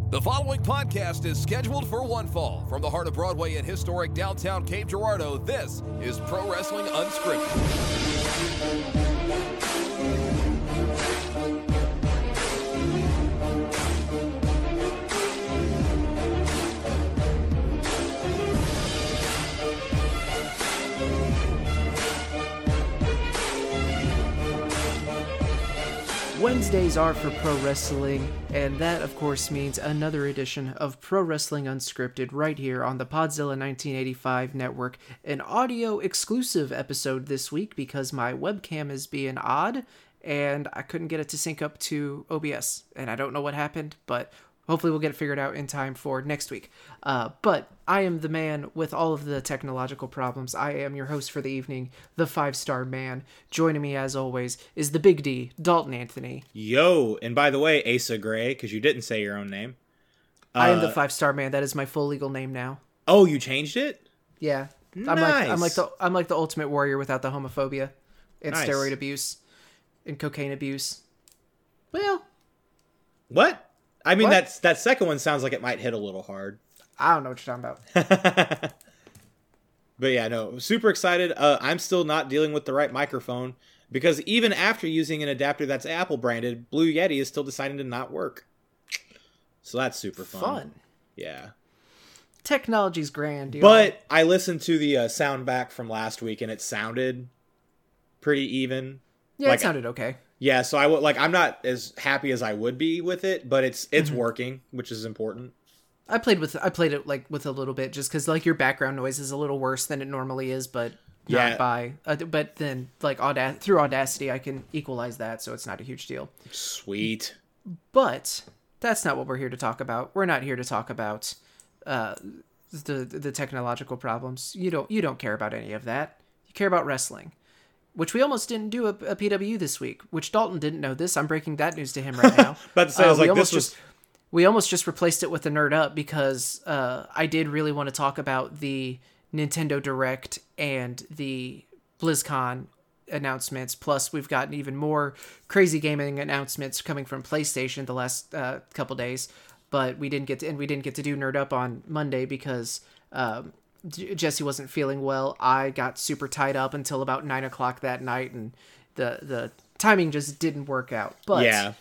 The following podcast is scheduled for one fall. From the heart of Broadway in historic downtown Cape Girardeau, this is Pro Wrestling Unscripted. Wednesdays are for pro wrestling, and that, of course, means another edition of Pro Wrestling Unscripted right here on the Podzilla 1985 network. An audio-exclusive episode this week because my webcam is being odd, and I couldn't get it to sync up to OBS, and I don't know what happened, but hopefully we'll get it figured out in time for next week. But I am the man with all of the technological problems. I am your host for the evening, the 5-star man. Joining me, as always, is the Big D, Dalton Anthony. Yo, and by the way, Asa Gray, because you didn't say your own name. I am the 5-star man. That is my full legal name now. Oh, you changed it? Yeah. Nice. I'm like the ultimate warrior without the homophobia and Nice. steroid abuse and cocaine abuse. Well, What? I mean, What? that second one sounds like it might hit a little hard. I don't know what you're talking about. But yeah, no, super excited. I'm still not dealing with the right microphone because even after using an adapter that's Apple branded, Blue Yeti is still deciding to not work. So that's super fun. Yeah. Technology's grand, dude. But I listened to the sound back from last week and it sounded pretty even. Yeah, like, it sounded okay. Yeah, so I'm not as happy as I would be with it, but it's working, which is important. I played it like with a little bit just because like your background noise is a little worse than it normally is, but not Yeah. by. But then like through Audacity, I can equalize that, so it's not a huge deal. Sweet. But that's not what we're here to talk about. We're not here to talk about the technological problems. You don't care about any of that. You care about wrestling, which we almost didn't do a PW this week. Which Dalton didn't know this. I'm breaking that news to him right now. But to say, I was like, this was. We almost just replaced it with the Nerd Up because I did really want to talk about the Nintendo Direct and the BlizzCon announcements. Plus, we've gotten even more crazy gaming announcements coming from PlayStation the last couple days. But we didn't get to do Nerd Up on Monday because Jesse wasn't feeling well. I got super tied up until about 9 o'clock that night, and the timing just didn't work out. But Yeah.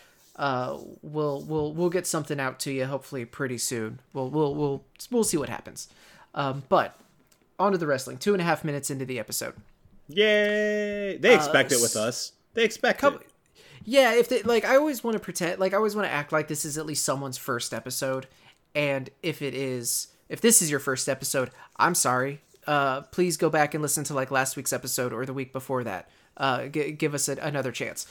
We'll get something out to you hopefully pretty soon. We'll see what happens. But on to the wrestling. 2.5 minutes into the episode. Yay! They expect it with us. They expect it. Yeah, if they I always want to pretend I always want to act like this is at least someone's first episode. And if this is your first episode, I'm sorry. Please go back and listen to like last week's episode or the week before that. Give us another chance.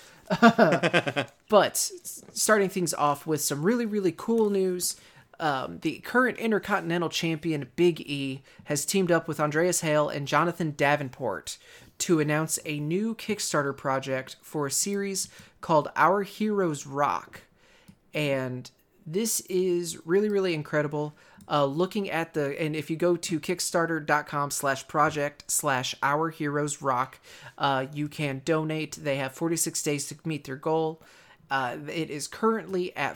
But starting things off with some really, really cool news. The current Intercontinental Champion Big E has teamed up with Andreas Hale and Jonathan Davenport to announce a new Kickstarter project for a series called Our Heroes Rock. And this is really, really incredible. Looking at and if you go to kickstarter.com/project/Our Heroes Rock, you can donate. They have 46 days to meet their goal. It is currently at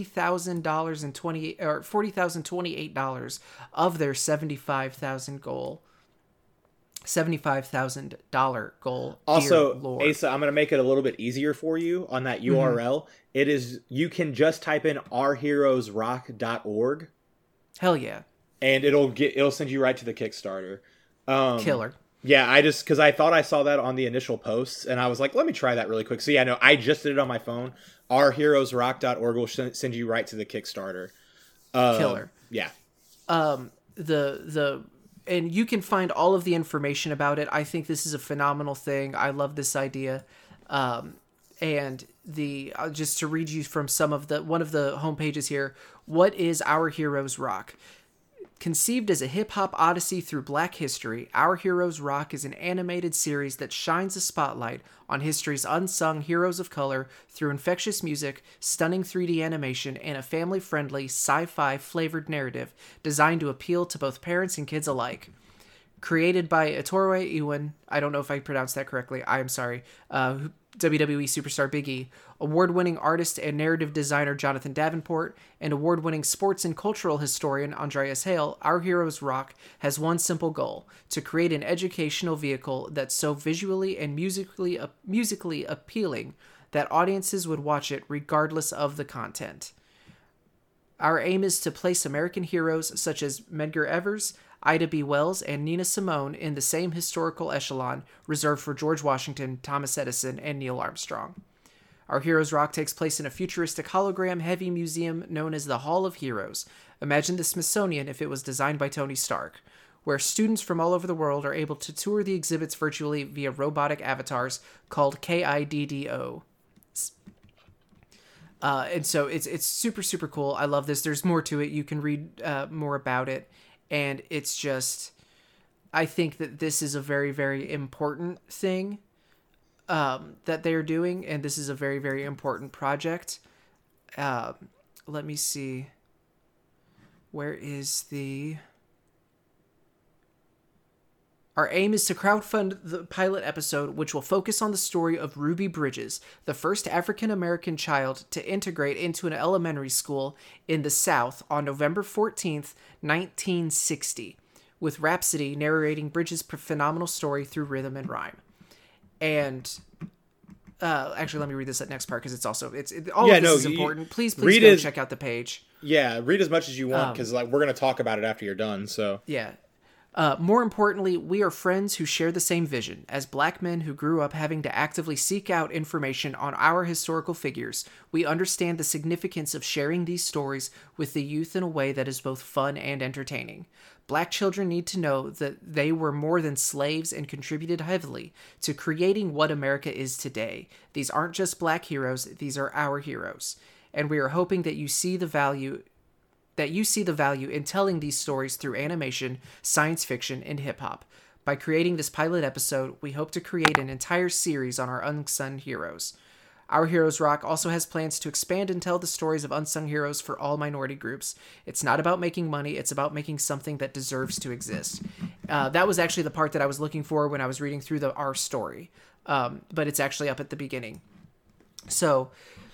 $40,028 of their $75,000 goal. $75,000 goal. Also, Asa, I'm going to make it a little bit easier for you on that URL. It is, you can just type in ourheroesrock.org. Hell yeah. And it'll send you right to the Kickstarter. Killer. Yeah, because I thought I saw that on the initial posts, and I was like, let me try that really quick. So yeah, no, I just did it on my phone. Ourheroesrock.org will send you right to the Kickstarter. Killer. Yeah. And you can find all of the information about it. I think this is a phenomenal thing. I love this idea. And just to read you from one of the homepages here, what is Our Heroes Rock? Conceived as a hip-hop odyssey through Black history, Our Heroes Rock is an animated series that shines a spotlight on history's unsung heroes of color through infectious music, stunning 3D animation, and a family-friendly, sci-fi flavored narrative designed to appeal to both parents and kids alike. Created by Ettore Iwan, I don't know if I pronounced that correctly, I am sorry, WWE superstar Big E, award-winning artist and narrative designer Jonathan Davenport, and award-winning sports and cultural historian Andreas Hale, Our Heroes Rock has one simple goal: to create an educational vehicle that's so visually and musically appealing that audiences would watch it regardless of the content. Our aim is to place American heroes such as Medgar Evers, Ida B. Wells, and Nina Simone in the same historical echelon reserved for George Washington, Thomas Edison, and Neil Armstrong. Our Heroes Rock takes place in a futuristic hologram-heavy museum known as the Hall of Heroes. Imagine the Smithsonian if it was designed by Tony Stark, where students from all over the world are able to tour the exhibits virtually via robotic avatars called KIDDO. And so it's super, super cool. I love this. There's more to it. You can read more about it. And it's just, I think that this is a very, very important thing that they're doing. And this is a very, very important project. Let me see. Where is the... Our aim is to crowdfund the pilot episode, which will focus on the story of Ruby Bridges, the first African-American child to integrate into an elementary school in the South on November 14th, 1960, with Rhapsody narrating Bridges' phenomenal story through rhythm and rhyme. And actually, let me read this next part because it's also this is important. Please go check out the page. Yeah, read as much as you want because we're going to talk about it after you're done. So yeah. More importantly, we are friends who share the same vision. As Black men who grew up having to actively seek out information on our historical figures, we understand the significance of sharing these stories with the youth in a way that is both fun and entertaining. Black children need to know that they were more than slaves and contributed heavily to creating what America is today. These aren't just Black heroes, these are our heroes. And we are hoping that you see the value in telling these stories through animation, science fiction, and hip-hop. By creating this pilot episode, we hope to create an entire series on our unsung heroes. Our Heroes Rock also has plans to expand and tell the stories of unsung heroes for all minority groups. It's not about making money, it's about making something that deserves to exist. That was actually the part that I was looking for when I was reading through our story. But it's actually up at the beginning. So,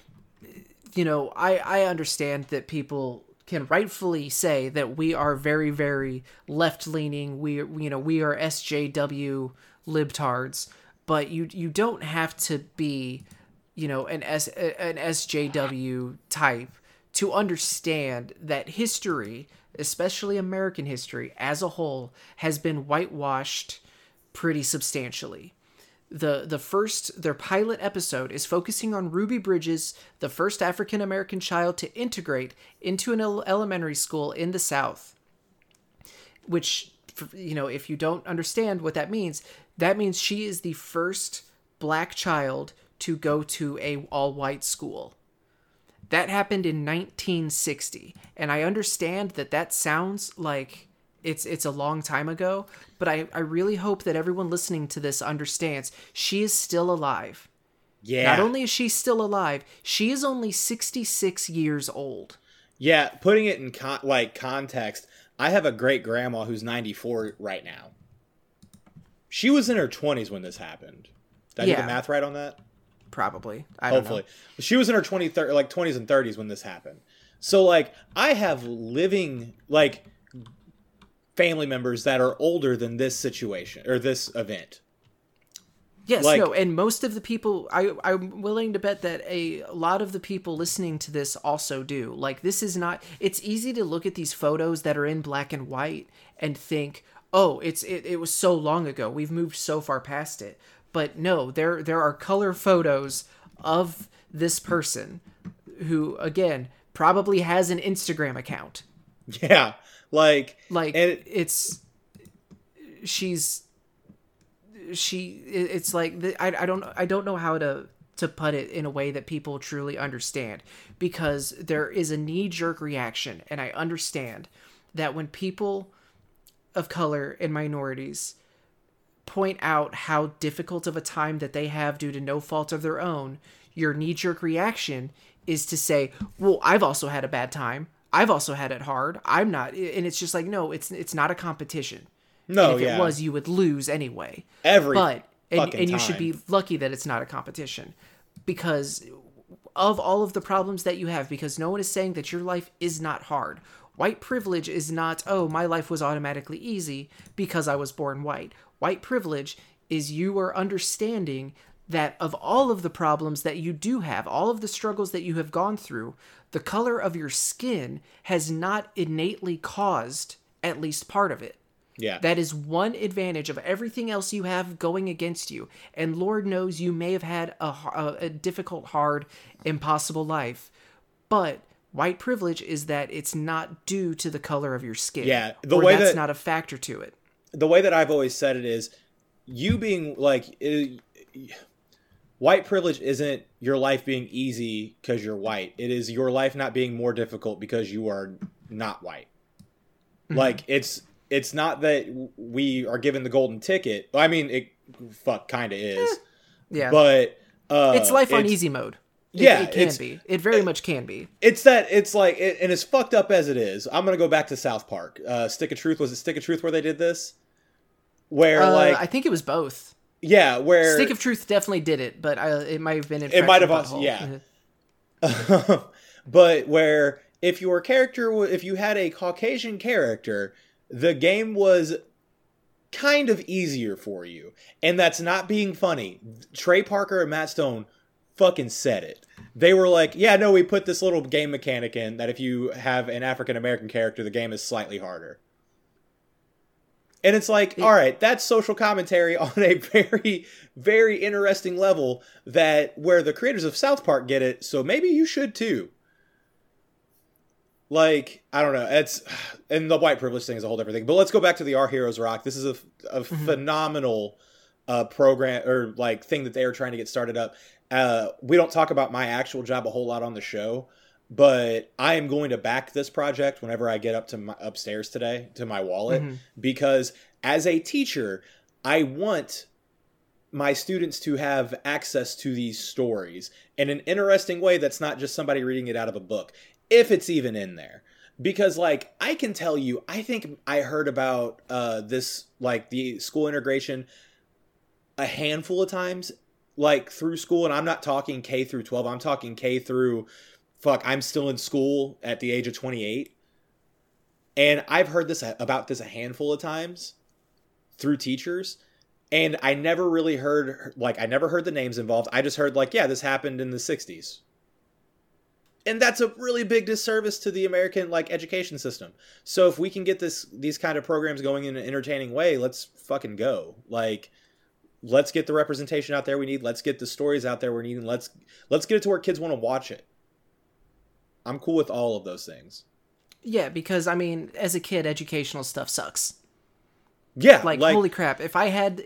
I understand that people can rightfully say that we are very, very left-leaning. We are SJW libtards, but you don't have to be, an SJW type to understand that history, especially American history as a whole, has been whitewashed pretty substantially. Their pilot episode is focusing on Ruby Bridges, the first African-American child to integrate into an elementary school in the South. Which, if you don't understand what that means she is the first Black child to go to a all-white school. That happened in 1960, and I understand that sounds like it's a long time ago, but I really hope that everyone listening to this understands she is still alive. Yeah. Not only is she still alive, she is only 66 years old. Yeah, putting it in context, I have a great-grandma who's 94 right now. She was in her 20s when this happened. Did I do the math right on that? Probably. Hopefully. She was in her 20s and 30s when this happened. So, I have living, family members that are older than this situation or this event. Yes, and most of the people, I'm willing to bet that a lot of the people listening to this also do. This is not, it's easy to look at these photos that are in black and white and think, oh, it was so long ago. We've moved so far past it. But no, there are color photos of this person who, again, probably has an Instagram account. Yeah. It's I don't know how to put it in a way that people truly understand, because there is a knee-jerk reaction, and I understand that when people of color and minorities point out how difficult of a time that they have due to no fault of their own, your knee-jerk reaction is to say, well, I've also had a bad time. I've also had it hard. I'm not, and it's just no, it's not a competition. No, and if it was, you would lose anyway. Everything fucking and you time. should be lucky that it's not a competition, because of all of the problems that you have, because no one is saying that your life is not hard. White privilege is not, oh, my life was automatically easy because I was born white. White privilege is you are understanding that of all of the problems that you do have, all of the struggles that you have gone through, the color of your skin has not innately caused at least part of it. Yeah. That is one advantage of everything else you have going against you. And Lord knows you may have had a difficult, hard, impossible life. But white privilege is that it's not due to the color of your skin. Yeah, that's not a factor to it. The way that I've always said it is, you being like, white privilege isn't your life being easy because you're white. It is your life not being more difficult because you are not white. Mm-hmm. Like, it's not that we are given the golden ticket. I mean, it kind of is. Yeah. But it's life on easy mode. It can be. It very much can be. It's like, and as fucked up as it is, I'm going to go back to South Park. Stick of Truth. Was it Stick of Truth where they did this? Where, I think it was both. Yeah, where... Stick of Truth definitely did it, but it might have been in It might have also, yeah. But where, if you had a Caucasian character, the game was kind of easier for you. And that's not being funny. Trey Parker and Matt Stone fucking said it. They were like, yeah, no, we put this little game mechanic in that if you have an African-American character, the game is slightly harder. And it's like, all right, that's social commentary on a very, very interesting level where the creators of South Park get it, so maybe you should too. Like, I don't know. And the white privilege thing is a whole different thing. But let's go back to the Our Heroes Rock. This is a phenomenal program or like thing that they are trying to get started up. We don't talk about my actual job a whole lot on the show, but I am going to back this project whenever I get up to upstairs today to my wallet, because as a teacher, I want my students to have access to these stories in an interesting way that's not just somebody reading it out of a book, if it's even in there. Because, like, I can tell you, I think I heard about this, like, the school integration a handful of times, like, through school, and I'm not talking K through 12, I'm talking K through... I'm still in school at the age of 28. And I've heard about this a handful of times through teachers. And I never really heard, I never heard the names involved. I just heard, this happened in the 60s. And that's a really big disservice to the American, education system. So if we can get these kind of programs going in an entertaining way, let's fucking go. Let's get the representation out there we need. Let's get the stories out there we need. And let's get it to where kids want to watch it. I'm cool with all of those things. Yeah, because, I mean, as a kid, educational stuff sucks. Yeah. Holy crap. If I had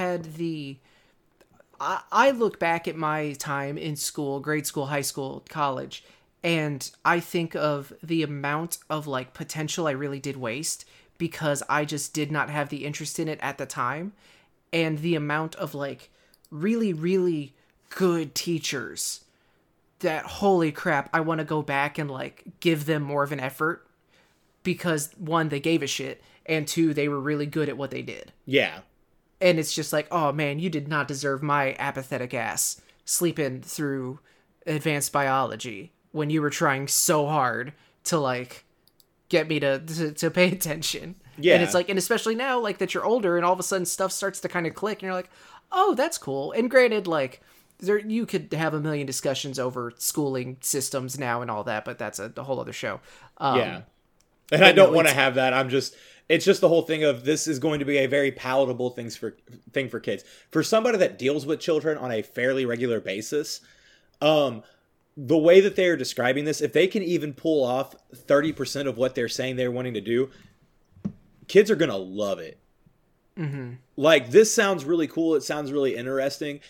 I look back at my time in school, grade school, high school, college, and I think of the amount of, potential I really did waste because I just did not have the interest in it at the time. And the amount of, really, really good teachers that, holy crap, I want to go back and give them more of an effort because, one, they gave a shit, and two, they were really good at what they did. Yeah. And it's just oh man, you did not deserve my apathetic ass sleeping through advanced biology when you were trying so hard to get me to pay attention. Yeah. And it's and especially now that you're older and all of a sudden stuff starts to kind of click and you're like, oh, that's cool. And granted, you could have a million discussions over schooling systems now and all that, but that's a whole other show. Yeah. And I don't want to have that. It's just the whole thing of this is going to be a very palatable thing for kids. For somebody that deals with children on a fairly regular basis, the way that they're describing this, if they can even pull off 30% of what they're saying they're wanting to do, kids are going to love it. Mm-hmm. This sounds really cool. It sounds really interesting.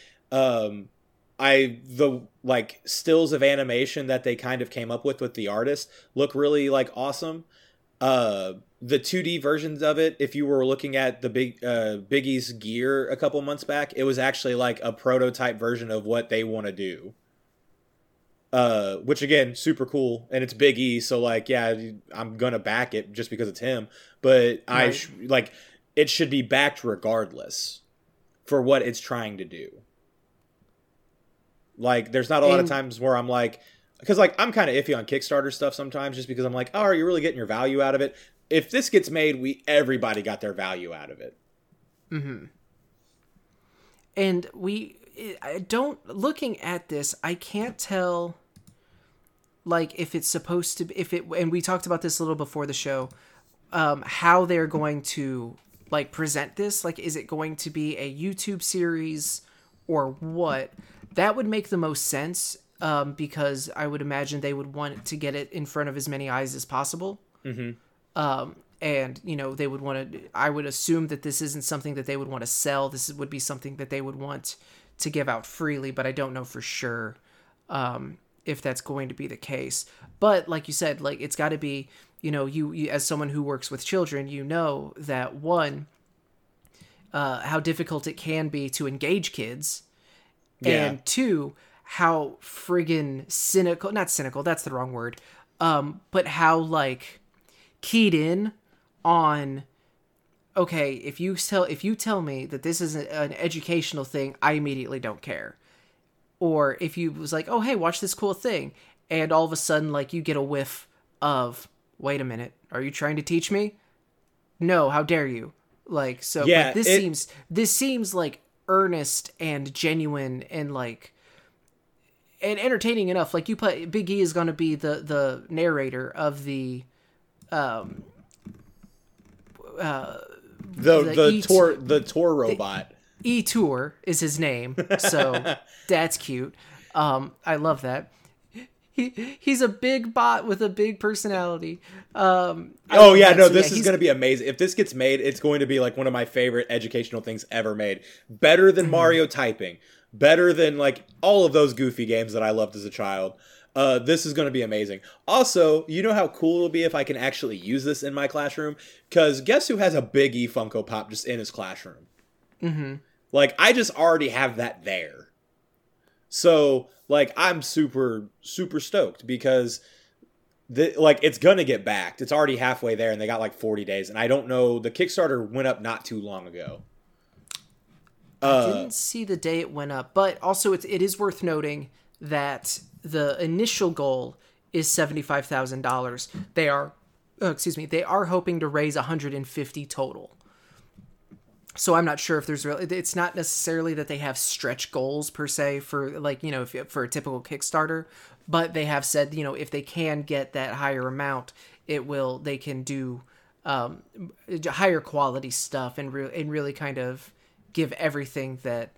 The stills of animation that they kind of came up with the artist look really awesome. The 2D versions of it, if you were looking at the Biggie's gear a couple months back, it was actually a prototype version of what they want to do. Which again, super cool, and it's Big E, so yeah, I'm gonna back it just because it's him. But right. It should be backed regardless. for what it's trying to do. Like, there's not a lot of times where I'm like, because like I'm kind of iffy on Kickstarter stuff sometimes, just because I'm like, oh, are you really getting your value out of it? If this gets made, everybody got their value out of it. Mm-hmm. And looking at this, I can't tell, like, if it's supposed to be, and we talked about this a little before the show, how they're going to, like, present this. Like, is it going to be a YouTube series or what? That would make the most sense, because I would imagine they would want to get it in front of as many eyes as possible. Mm-hmm. And, you know, they would want to, I would assume that this isn't something that they would want to sell. This would be something that they would want to give out freely, but I don't know for sure if that's going to be the case. But like you said, like, it's got to be, you know, you as someone who works with children, you know that, one, how difficult it can be to engage kids, and two, how friggin' cynical, not cynical, that's the wrong word, but how, like, keyed in on, okay, if you tell me that this is an educational thing, I immediately don't care. Or if you was like, oh, hey, watch this cool thing, and all of a sudden, like, you get a whiff of, wait a minute, are you trying to teach me? No, how dare you? Like, so, yeah, but this seems like earnest and genuine and, like, and entertaining enough. Like, you put Big E is going to be the narrator of the tour robot. E-Tour is his name, so that's cute. I love that. He's a big bot with a big personality. This is going to be amazing. If this gets made, it's going to be like one of my favorite educational things ever made. Better than Mario typing. Better than, like, all of those goofy games that I loved as a child. This is going to be amazing. Also, you know how cool it'll be if I can actually use this in my classroom? Because guess who has a Big E Funko Pop just in his classroom? Mm-hmm. Like, I just already have that there. So, like, I'm super, super stoked because, it's going to get backed. It's already halfway there, and they got, like, 40 days. And I don't know, the Kickstarter went up not too long ago. I didn't see the day it went up, but also it is worth noting that the initial goal is $75,000. They are hoping to raise 150 total. So I'm not sure if there's really, it's not necessarily that they have stretch goals per se for, like, you know, for a typical Kickstarter, but they have said, you know, if they can get that higher amount, they can do higher quality stuff and really kind of give everything that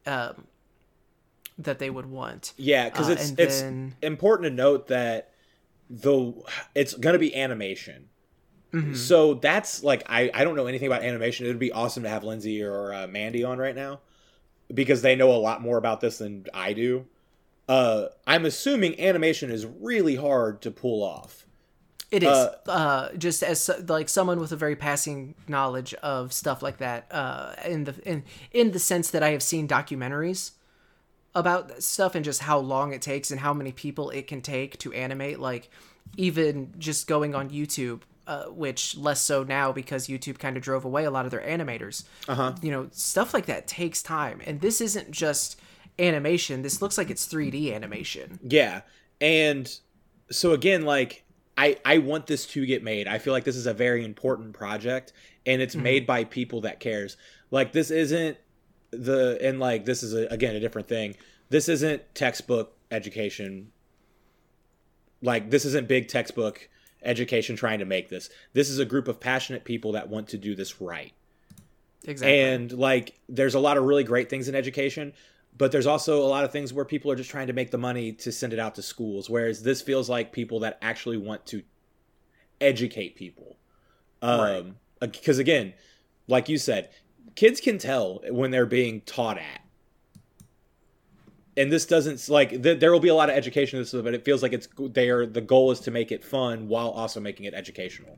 they would want. Yeah, because it's important to note that it's going to be animation. Mm-hmm. So that's, like, I don't know anything about animation. It would be awesome to have Lindsay or Mandy on right now because they know a lot more about this than I do. I'm assuming animation is really hard to pull off. It is, just as, like, someone with a very passing knowledge of stuff like that, in the sense that I have seen documentaries about stuff and just how long it takes and how many people it can take to animate. Like, even just going on YouTube, which less so now because YouTube kind of drove away a lot of their animators. Uh-huh. You know, stuff like that takes time, and this isn't just animation. This looks like it's 3D animation. Yeah, and so again, like, I want this to get made. I feel like this is a very important project, and it's made by people that cares. Like, this isn't this is, again, a different thing. This isn't textbook education. Like, this isn't big textbook education trying to make this. This is a group of passionate people that want to do this right. Exactly. And, like, there's a lot of really great things in education, but there's also a lot of things where people are just trying to make the money to send it out to schools, whereas this feels like people that actually want to educate people. Because, again, like you said, kids can tell when they're being taught at. And this doesn't, like, there will be a lot of education in this, but it feels like the goal is to make it fun while also making it educational.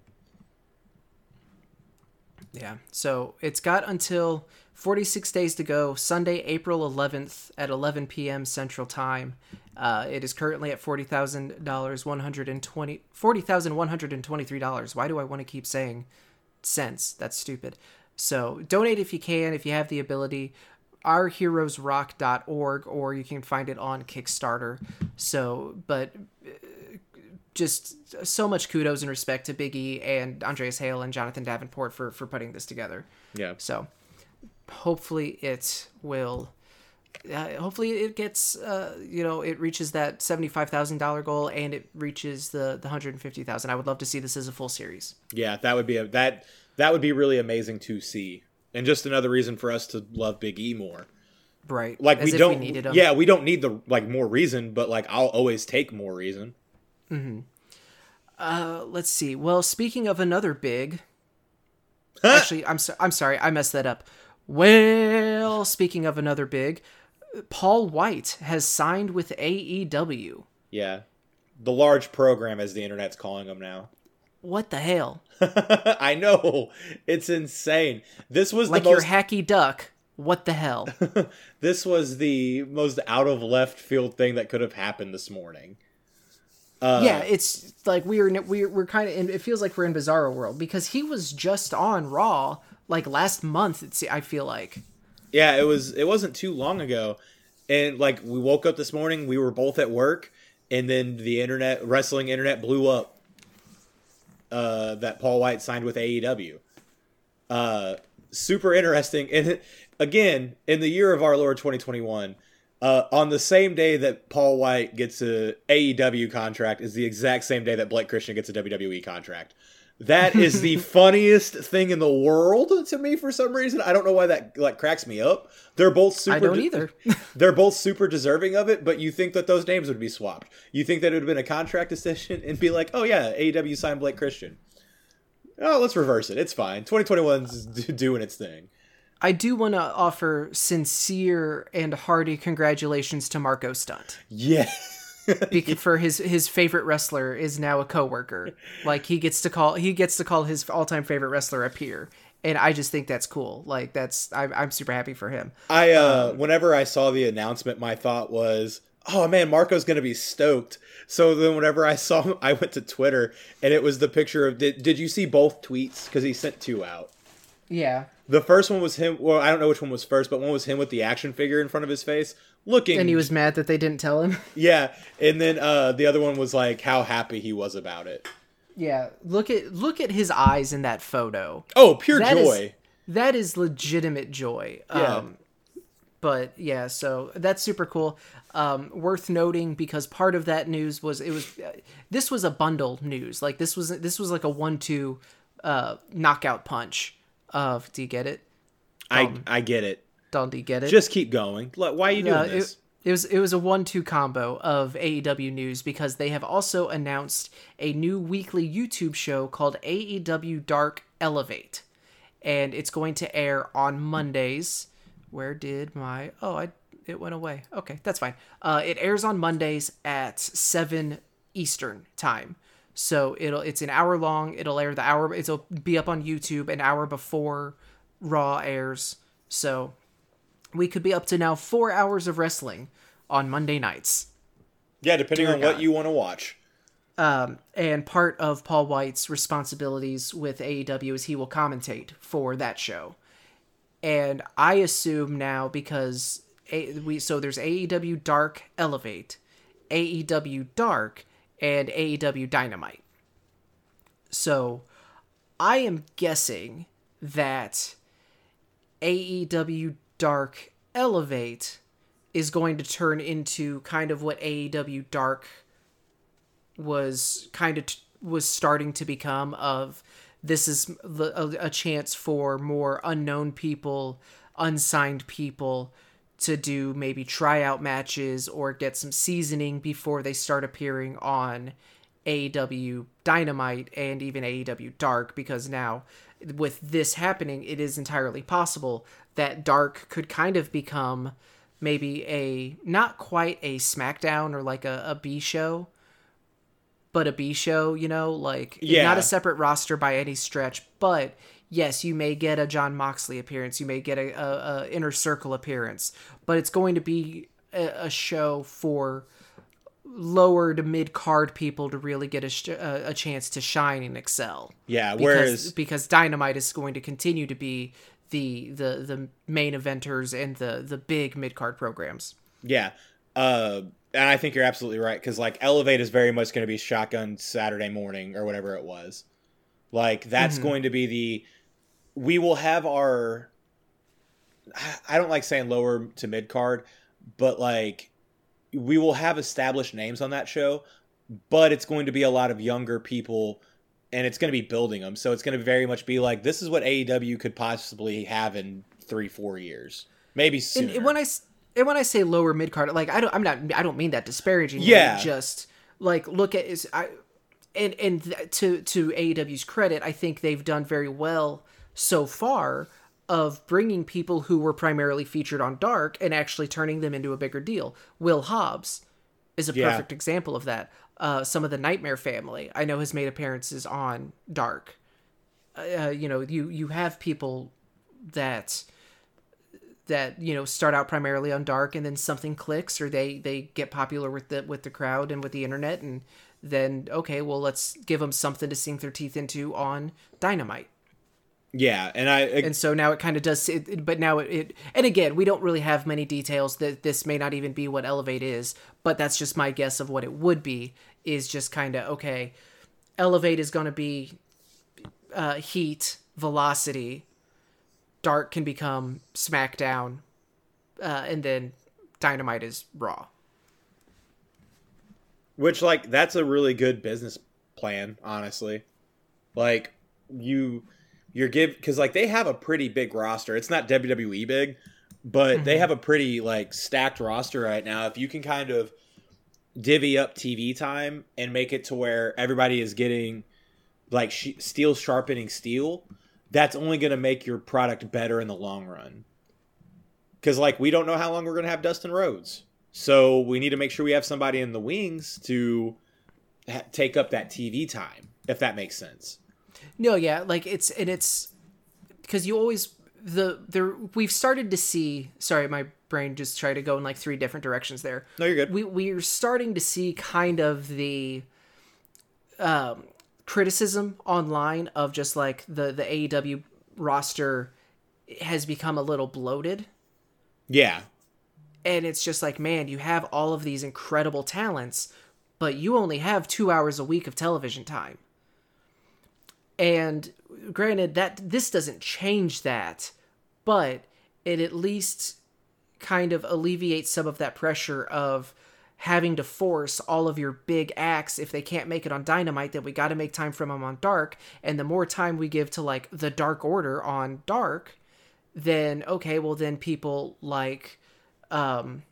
Yeah, so it's got until 46 days to go, Sunday, April 11th at 11 p.m. Central Time. It is currently at $40,123. Why do I want to keep saying cents? That's stupid. So donate if you can, if you have the ability. ourheroesrock.org, or you can find it on Kickstarter. So, but just so much kudos and respect to Big E and Andreas Hale and Jonathan Davenport for putting this together. Yeah. So hopefully it will, hopefully it gets, it reaches that $75,000 goal and it reaches the 150,000. I would love to see this as a full series. Yeah, that would be that would be really amazing to see. And just another reason for us to love Big E more. Right. Like as we don't, we needed him. yeah, we don't need the more reason, but I'll always take more reason. Mm-hmm. Let's see. Well, speaking of another big, actually, I'm sorry, I messed that up. Well, speaking of another big, Paul White has signed with AEW. Yeah, the large program, as the internet's calling them now. What the hell? I know, it's insane. This was like your hacky duck. What the hell? This was the most out of left field thing that could have happened this morning. Yeah, it's like we're kind of, it feels like we're in Bizarro World because he was just on Raw last month. I feel like. Yeah, it wasn't too long ago, and we woke up this morning, we were both at work, and then the wrestling internet blew up. That Paul White signed with AEW. Super interesting, and again, in the year of our Lord 2021. On the same day that Paul White gets a AEW contract is the exact same day that Blake Christian gets a WWE contract. That is the funniest thing in the world to me for some reason. I don't know why that cracks me up. They're both super. I don't either. They're both super deserving of it, but you think that those names would be swapped. You think that it would have been a contract decision and be like, oh yeah, AEW signed Blake Christian. Oh, let's reverse it. It's fine. 2021's doing its thing. I do want to offer sincere and hearty congratulations to Marco Stunt. Yeah. For his favorite wrestler is now a coworker. He gets to call his all-time favorite wrestler a peer. And I just think that's cool. I'm super happy for him. Whenever I saw the announcement, my thought was, oh man, Marco's going to be stoked. So then whenever I saw him, I went to Twitter and it was the picture of, did you see both tweets? Because he sent two out. Yeah. The first one was him. Well, I don't know which one was first, but one was him with the action figure in front of his face, looking. And he was mad that they didn't tell him. Yeah, and then the other one was how happy he was about it. Yeah, look at his eyes in that photo. Oh, pure joy. That is legitimate joy. Yeah. But yeah, so that's super cool. Worth noting because part of that news was this was a bundle news. This was like a 1-2 knockout punch. Do you get it? I get it. Don, do you get it? Just keep going. Why are you doing this? It was a 1-2 combo of AEW news because they have also announced a new weekly YouTube show called AEW Dark Elevate, and it's going to air on Mondays. Where did my it went away? Okay, that's fine. It airs on Mondays at 7 Eastern time. So it's an hour long. It'll air it'll be up on YouTube an hour before Raw airs. So we could be up to now 4 hours of wrestling on Monday nights. Yeah, depending on what you want to watch. And part of Paul White's responsibilities with AEW is he will commentate for that show. And I assume now because there's AEW Dark Elevate, AEW Dark, and AEW Dynamite. So I am guessing that AEW Dark Elevate is going to turn into kind of what AEW Dark was starting to become of. This is a chance for more unknown people, unsigned people to do maybe tryout matches or get some seasoning before they start appearing on AEW Dynamite and even AEW Dark, because now with this happening, it is entirely possible that Dark could kind of become maybe not quite a SmackDown or a B show, but a B show, not a separate roster by any stretch, but yes, you may get a Jon Moxley appearance, you may get a Inner Circle appearance, but it's going to be a show for lower to mid card people to really get a chance to shine and excel. Yeah, because Dynamite is going to continue to be the main eventers and the big mid card programs. Yeah. And I think you're absolutely right, because like Elevate is very much going to be Shotgun Saturday morning or whatever it was. Like that's going to be we will have our, I don't like saying lower to mid card, but like we will have established names on that show, but it's going to be a lot of younger people and it's going to be building them. So it's going to very much be like, this is what AEW could possibly have in 3-4 years, maybe sooner. And when I say lower mid card, like I don't mean that disparagingly. Yeah. Just like look at to AEW's credit, I think they've done very well so far of bringing people who were primarily featured on Dark and actually turning them into a bigger deal. Will Hobbs is a perfect example of that. Some of the Nightmare family, I know, has made appearances on Dark. You have people that start out primarily on Dark, and then something clicks or they get popular with the crowd and with the internet, and then okay, well, let's give them something to sink their teeth into on Dynamite. Yeah, and so now it kind of does it, but now it and again, we don't really have many details. That this may not even be what Elevate is, but that's just my guess of what it would be, is just kind of, okay, Elevate is going to be Heat, Velocity, Dark can become SmackDown, and then Dynamite is Raw. Which, like, that's a really good business plan, honestly. Like, because like they have a pretty big roster. It's not WWE big, but they have a pretty like stacked roster right now. If you can kind of divvy up TV time and make it to where everybody is getting like steel sharpening steel, that's only going to make your product better in the long run. Because like we don't know how long we're going to have Dustin Rhodes, so we need to make sure we have somebody in the wings to take up that TV time, if that makes sense. No, yeah, like it's because you always we've started to see. Sorry, my brain just tried to go in like 3 different directions there. No, you're good. We're starting to see kind of the criticism online of just like the AEW roster has become a little bloated. Yeah. And it's just like, man, you have all of these incredible talents, but you only have 2 hours a week of television time. And granted that this doesn't change that, but it at least kind of alleviates some of that pressure of having to force all of your big acts. If they can't make it on Dynamite, then we got to make time for them on Dark. And the more time we give to like the Dark Order on Dark, then okay, well then people like, I'm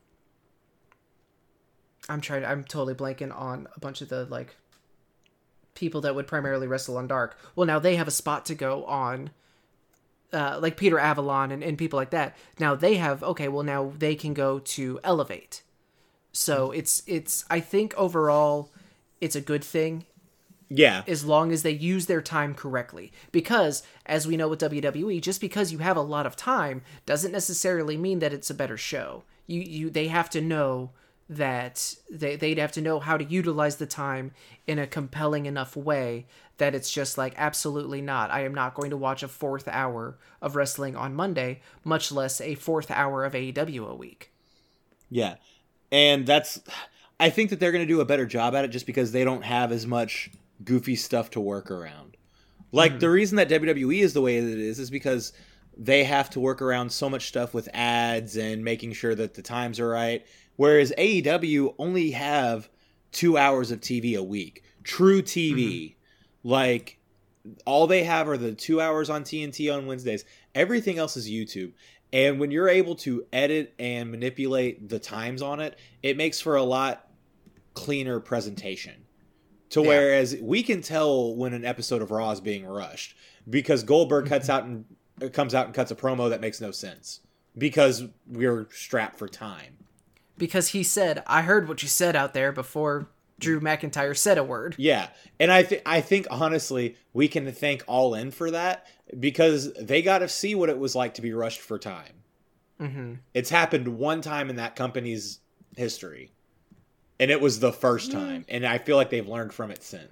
totally blanking on a bunch of the like people that would primarily wrestle on Dark. Well, now they have a spot to go on, like Peter Avalon and people like that. Now they have, okay, well now they can go to Elevate. So it's I think overall it's a good thing. Yeah. As long as they use their time correctly. Because, as we know with WWE, just because you have a lot of time doesn't necessarily mean that it's a better show. They have to know that they'd have to know how to utilize the time in a compelling enough way that it's just like, absolutely not. I am not going to watch a 4th hour of wrestling on Monday, much less a 4th hour of AEW a week. Yeah. And I think that they're going to do a better job at it just because they don't have as much goofy stuff to work around. Like, the reason that WWE is the way that it is because they have to work around so much stuff with ads and making sure that the times are right. Whereas AEW only have 2 hours of TV a week. True TV. Like, all they have are the 2 hours on TNT on Wednesdays. Everything else is YouTube. And when you're able to edit and manipulate the times on it, it makes for a lot cleaner presentation. Whereas we can tell when an episode of Raw is being rushed because Goldberg comes out and cuts a promo that makes no sense because we're strapped for time. Because he said, I heard what you said out there before Drew McIntyre said a word. Yeah. And I think, honestly, we can thank All In for that because they got to see what it was like to be rushed for time. Mm-hmm. It's happened one time in that company's history. And it was the first time. And I feel like they've learned from it since.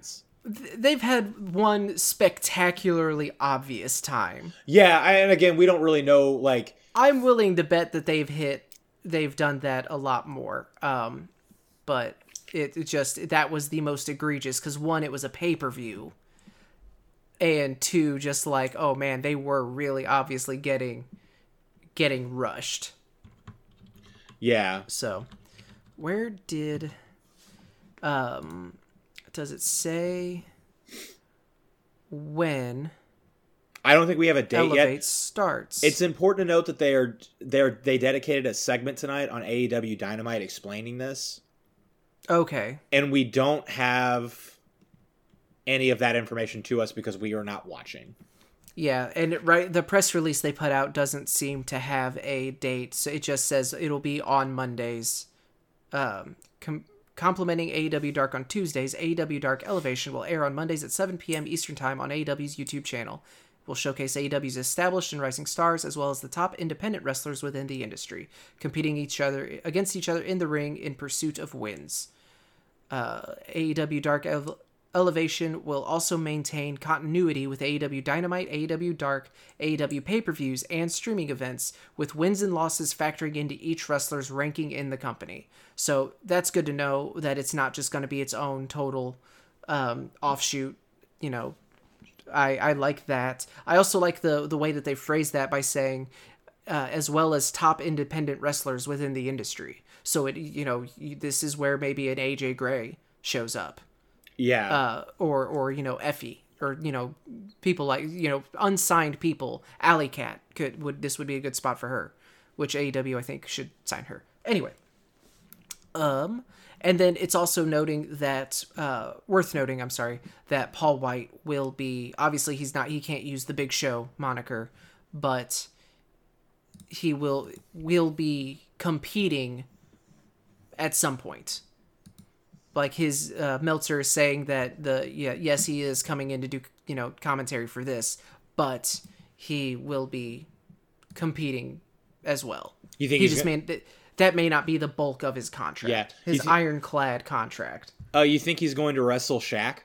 they've had one spectacularly obvious time. Yeah, and again, we don't really know, like... I'm willing to bet that they've done that a lot more. But it just, that was the most egregious, because one, it was a pay-per-view, and two, just like, oh man, they were really obviously getting rushed. Yeah. So, where did, does it say when I don't think we have a date Elevate yet. starts? It's important to note that they dedicated a segment tonight on AEW Dynamite explaining this. Okay. And we don't have any of that information to us because we are not watching. Yeah, and the press release they put out doesn't seem to have a date, so it just says it'll be on Mondays. Complementing AEW Dark on Tuesdays, AEW Dark Elevation will air on Mondays at 7 p.m. Eastern Time on AEW's YouTube channel. Will showcase AEW's established and rising stars, as well as the top independent wrestlers within the industry, competing against each other in the ring in pursuit of wins. AEW Dark Elevation will also maintain continuity with AEW Dynamite, AEW Dark, AEW pay-per-views, and streaming events, with wins and losses factoring into each wrestler's ranking in the company. So that's good to know that it's not just going to be its own total offshoot. You know, I like that. I also like the way that they phrase that by saying, as well as top independent wrestlers within the industry. So this is where maybe an AJ Gray shows up. Yeah. Or Effie, or people like unsigned people. Alley Cat this would be a good spot for her, which AEW I think should sign her. Anyway. And then it's also worth noting, that Paul White will be, obviously he can't use the Big Show moniker, but he will be competing at some point. Like his Meltzer is saying that yes, he is coming in to do commentary for this, but he will be competing as well. You think that may not be the bulk of his contract. Yeah, his ironclad contract. You think he's going to wrestle Shaq?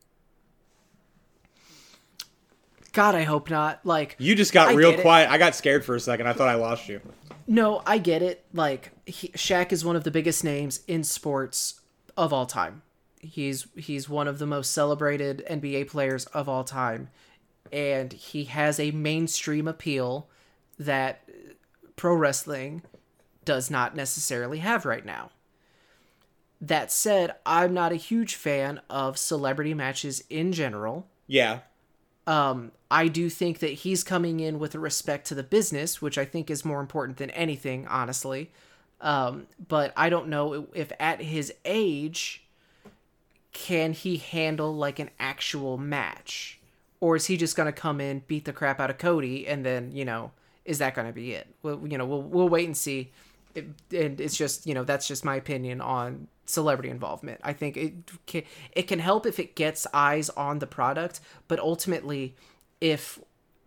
God, I hope not. Like, you just got real quiet. I got scared for a second. I thought I lost you. No, I get it. Like, Shaq is one of the biggest names in sports of all time. He's one of the most celebrated NBA players of all time, and he has a mainstream appeal that pro wrestling does not necessarily have right now. That said, I'm not a huge fan of celebrity matches in general. Yeah. I do think that he's coming in with a respect to the business, which I think is more important than anything, honestly. But I don't know if at his age, can he handle like an actual match? Or is he just going to come in, beat the crap out of Cody, and then, is that going to be it? We'll wait and see. And it's just, that's just my opinion on celebrity involvement. I think it can help if it gets eyes on the product, but ultimately, if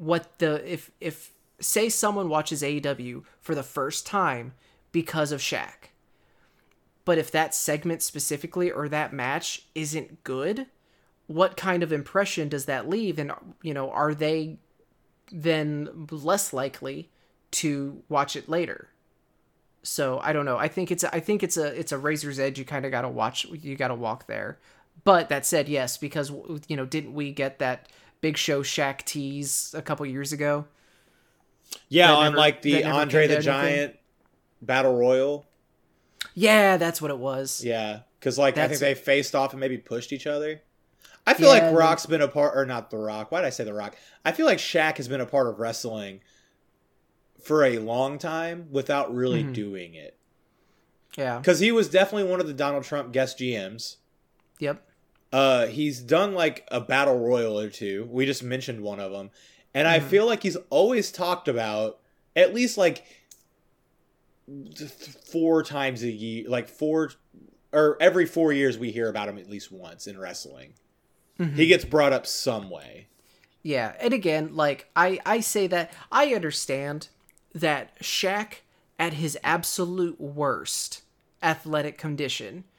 say someone watches AEW for the first time because of Shaq, but if that segment specifically or that match isn't good, what kind of impression does that leave? And are they then less likely to watch it later? So I don't know. I think it's a razor's edge. You kind of gotta walk there. But that said, yes, because didn't we get that Big Show Shaq tease a couple years ago? Yeah, on like the Andre the Giant Battle Royal. Yeah, that's what it was. Yeah, because I think they faced off and maybe pushed each other. I feel like Rock's been a part, or not The Rock. Why did I say The Rock? I feel like Shaq has been a part of wrestling for a long time without really doing it. Yeah. Because he was definitely one of the Donald Trump guest GMs. Yep. He's done like a battle royal or two. We just mentioned one of them. And I feel like he's always talked about at least like 4 times a year, like 4 or every 4 years we hear about him at least once in wrestling. He gets brought up some way. Yeah. And again, like I say that I understand that Shaq at his absolute worst athletic condition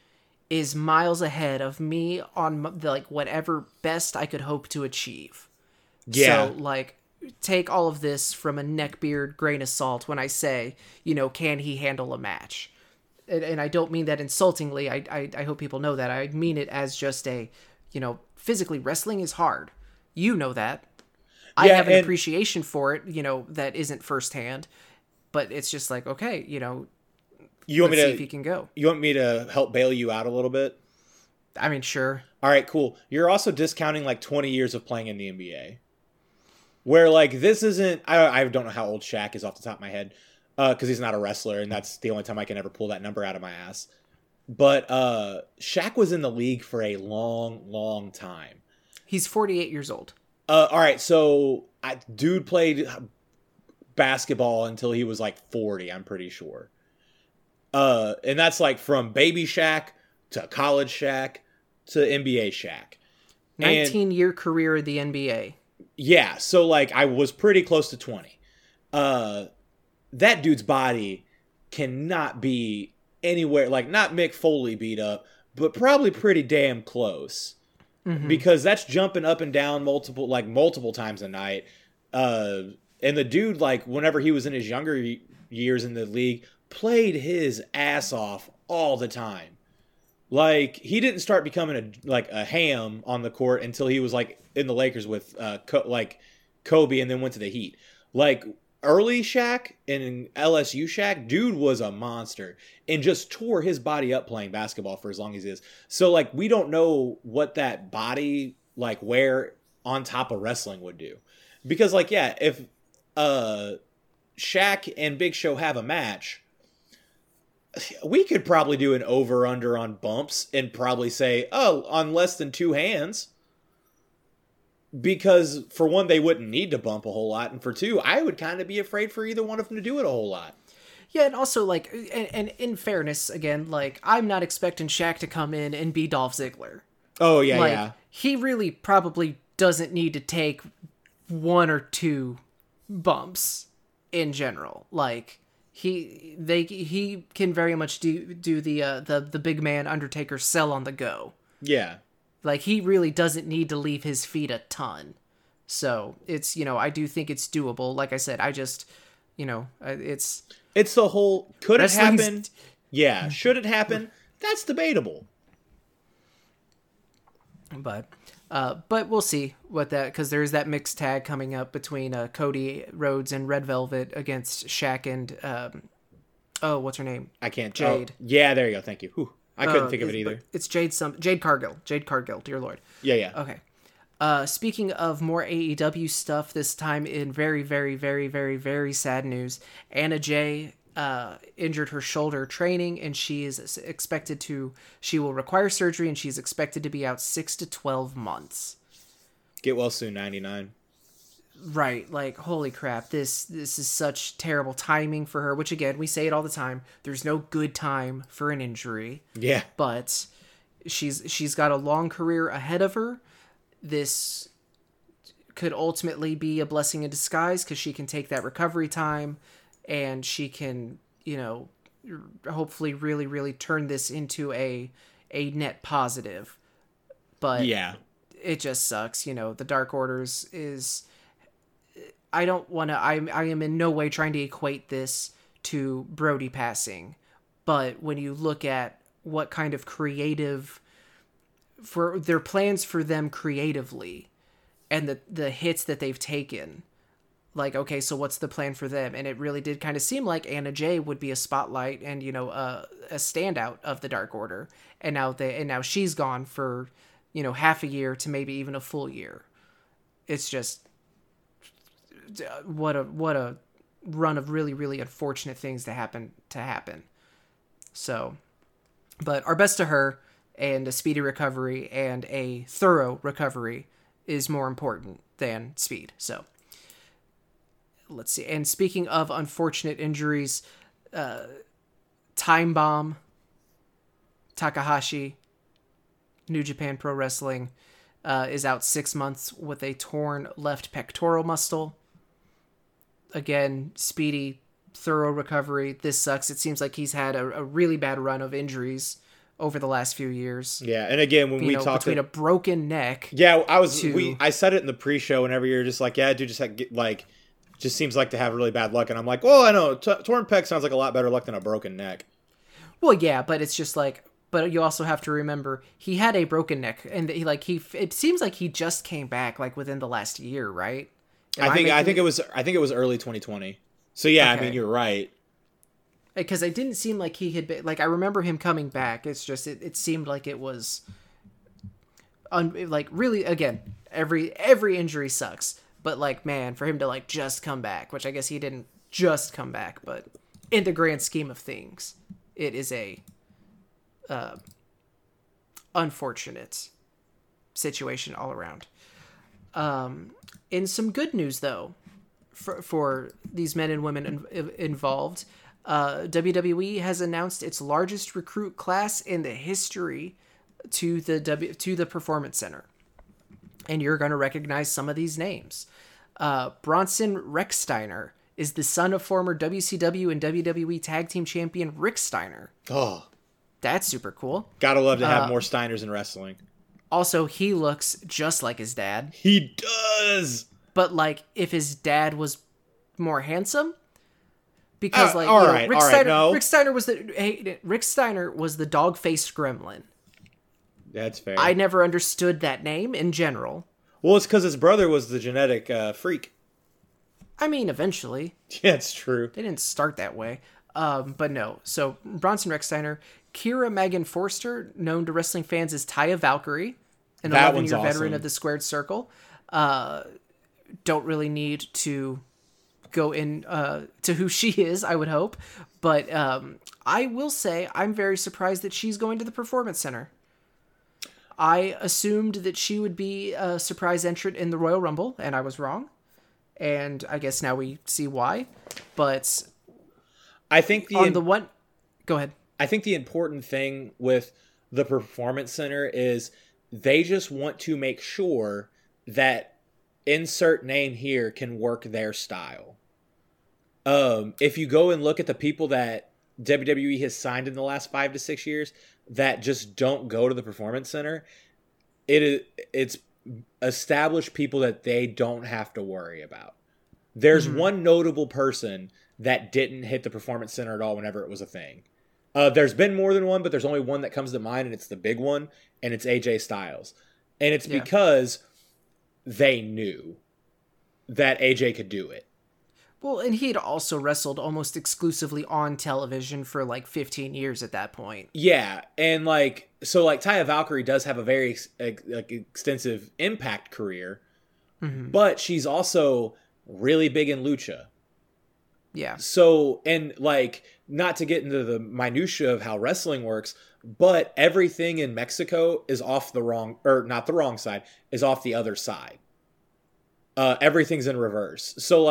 is miles ahead of me on like whatever best I could hope to achieve. Yeah. So like, take all of this from a neckbeard grain of salt when I say, can he handle a match? And I don't mean that insultingly. I hope people know that. I mean it as just physically wrestling is hard. You know that. I have an appreciation for it, that isn't firsthand. But it's just like, okay, you want let's me see to, if he can go. You want me to help bail you out a little bit? I mean, sure. All right, cool. You're also discounting like 20 years of playing in the NBA. Where like this isn't, I don't know how old Shaq is off the top of my head, because he's not a wrestler, and that's the only time I can ever pull that number out of my ass. But Shaq was in the league for a long, long time. He's 48 years old. All right, so dude played basketball until he was like 40, I'm pretty sure. And that's like from baby Shaq to college Shaq to NBA Shaq. 19-year career in the NBA. Yeah, so like I was pretty close to 20. That dude's body cannot be anywhere, like not Mick Foley beat up, but probably pretty damn close. Mm-hmm. Because that's jumping up and down multiple times a night. And the dude, like whenever he was in his younger years in the league, played his ass off all the time. Like he didn't start becoming a ham on the court until he was like in the Lakers with Kobe, and then went to the Heat. Like early Shaq and LSU Shaq, dude was a monster and just tore his body up playing basketball for as long as he is. So like we don't know what that body like wear on top of wrestling would do, because like yeah, if Shaq and Big Show have a match, we could probably do an over-under on bumps and probably say, oh, on less than 2 hands. Because, for one, they wouldn't need to bump a whole lot. And for two, I would kind of be afraid for either one of them to do it a whole lot. Yeah, and also, like, and in fairness, again, like, I'm not expecting Shaq to come in and be Dolph Ziggler. Oh, yeah, like, yeah. He really probably doesn't need to take 1 or 2 bumps in general. Like... He can very much do the big man Undertaker sell on the go. Yeah. Like he really doesn't need to leave his feet a ton. So it's, I do think it's doable. Like I said, I just, it's the whole, could it happen? Yeah. Should it happen? That's debatable. But we'll see what because there's that mixed tag coming up between Cody Rhodes and Red Velvet against Shaq and what's her name? I can't. Jade. Yeah, there you go. Thank you. Whew. I couldn't think of it either. It's Jade Cargill. Jade Cargill, dear Lord. Yeah. Okay. Speaking of more AEW stuff, this time in very, very, very, very, very sad news, Anna Jay injured her shoulder training, and she will require surgery, and she's expected to be out 6 to 12 months. Get well soon, 99. Right, like holy crap, this is such terrible timing for her, which again, we say it all the time, there's no good time for an injury. Yeah. But she's got a long career ahead of her. This could ultimately be a blessing in disguise because she can take that recovery time and she can, hopefully really, really turn this into a net positive. But yeah, it just sucks. The Dark Orders is... I don't want to... I am in no way trying to equate this to Brody passing. But when you look at what kind of creative... for their plans for them creatively and the hits that they've taken... Like, okay, so what's the plan for them? And it really did kind of seem like Anna Jay would be a spotlight and, a standout of the Dark Order. And now she's gone for, half a year to maybe even a full year. It's just what a run of really, really unfortunate things to happen. So, but our best to her, and a speedy recovery and a thorough recovery is more important than speed. So, let's see. And speaking of unfortunate injuries, Time Bomb Takahashi, New Japan Pro Wrestling, is out 6 months with a torn left pectoral muscle. Again, speedy, thorough recovery. This sucks. It seems like he's had a really bad run of injuries over the last few years. Yeah, and again, when we talked between a broken neck. Yeah, I said it in the pre-show, and every year just like, yeah, dude, just seems like to have really bad luck, and I'm like, well, I know torn pec sounds like a lot better luck than a broken neck. Well, yeah, but it's just like, but you also have to remember he had a broken neck, and it seems like he just came back like within the last year, right? I think it was early 2020. So yeah, okay. I mean, you're right. Because it didn't seem like he had been, like, I remember him coming back. It's just, it seemed like it was, like, really, again, every injury sucks. But, like, man, for him to, like, just come back, which I guess he didn't just come back, but in the grand scheme of things, it is a unfortunate situation all around. In some good news, though, for these men and women involved, WWE has announced its largest recruit class in the history to the Performance Center, and you're going to recognize some of these names. Bronson Rechsteiner is the son of former WCW and WWE Tag Team Champion Rick Steiner. Oh, that's super cool. Gotta love to have more Steiners in wrestling. Also, he looks just like his dad. He does. But like, if his dad was more handsome. Because Rick Steiner was the dog-faced gremlin. That's fair. I never understood that name in general. Well, it's because his brother was the genetic freak. I mean, eventually. Yeah, it's true. They didn't start that way. But no. So, Bronson Rechsteiner, Kira Megan Forster, known to wrestling fans as Taya Valkyrie, an 11-year veteran of the Squared Circle. Don't really need to go in to who she is, I would hope. But I will say I'm very surprised that she's going to the Performance Center. I assumed that she would be a surprise entrant in the Royal Rumble, and I was wrong. And I guess now we see why. But I think go ahead. I think the important thing with the Performance Center is they just want to make sure that insert name here can work their style. If you go and look at the people that WWE has signed in the last 5 to 6 years that just don't go to the Performance Center, it's established people that they don't have to worry about. There's one notable person that didn't hit the Performance Center at all whenever it was a thing. There's been more than one, but there's only one that comes to mind, and it's the big one, and it's AJ Styles. And it's because they knew that AJ could do it. Well, and he'd also wrestled almost exclusively on television for like 15 years at that point. Yeah, and Taya Valkyrie does have a very extensive Impact career, but she's also really big in Lucha. Yeah. So, and not to get into the minutia of how wrestling works, but everything in Mexico is off the wrong, or not the wrong side, is off the other side. Everything's in reverse. So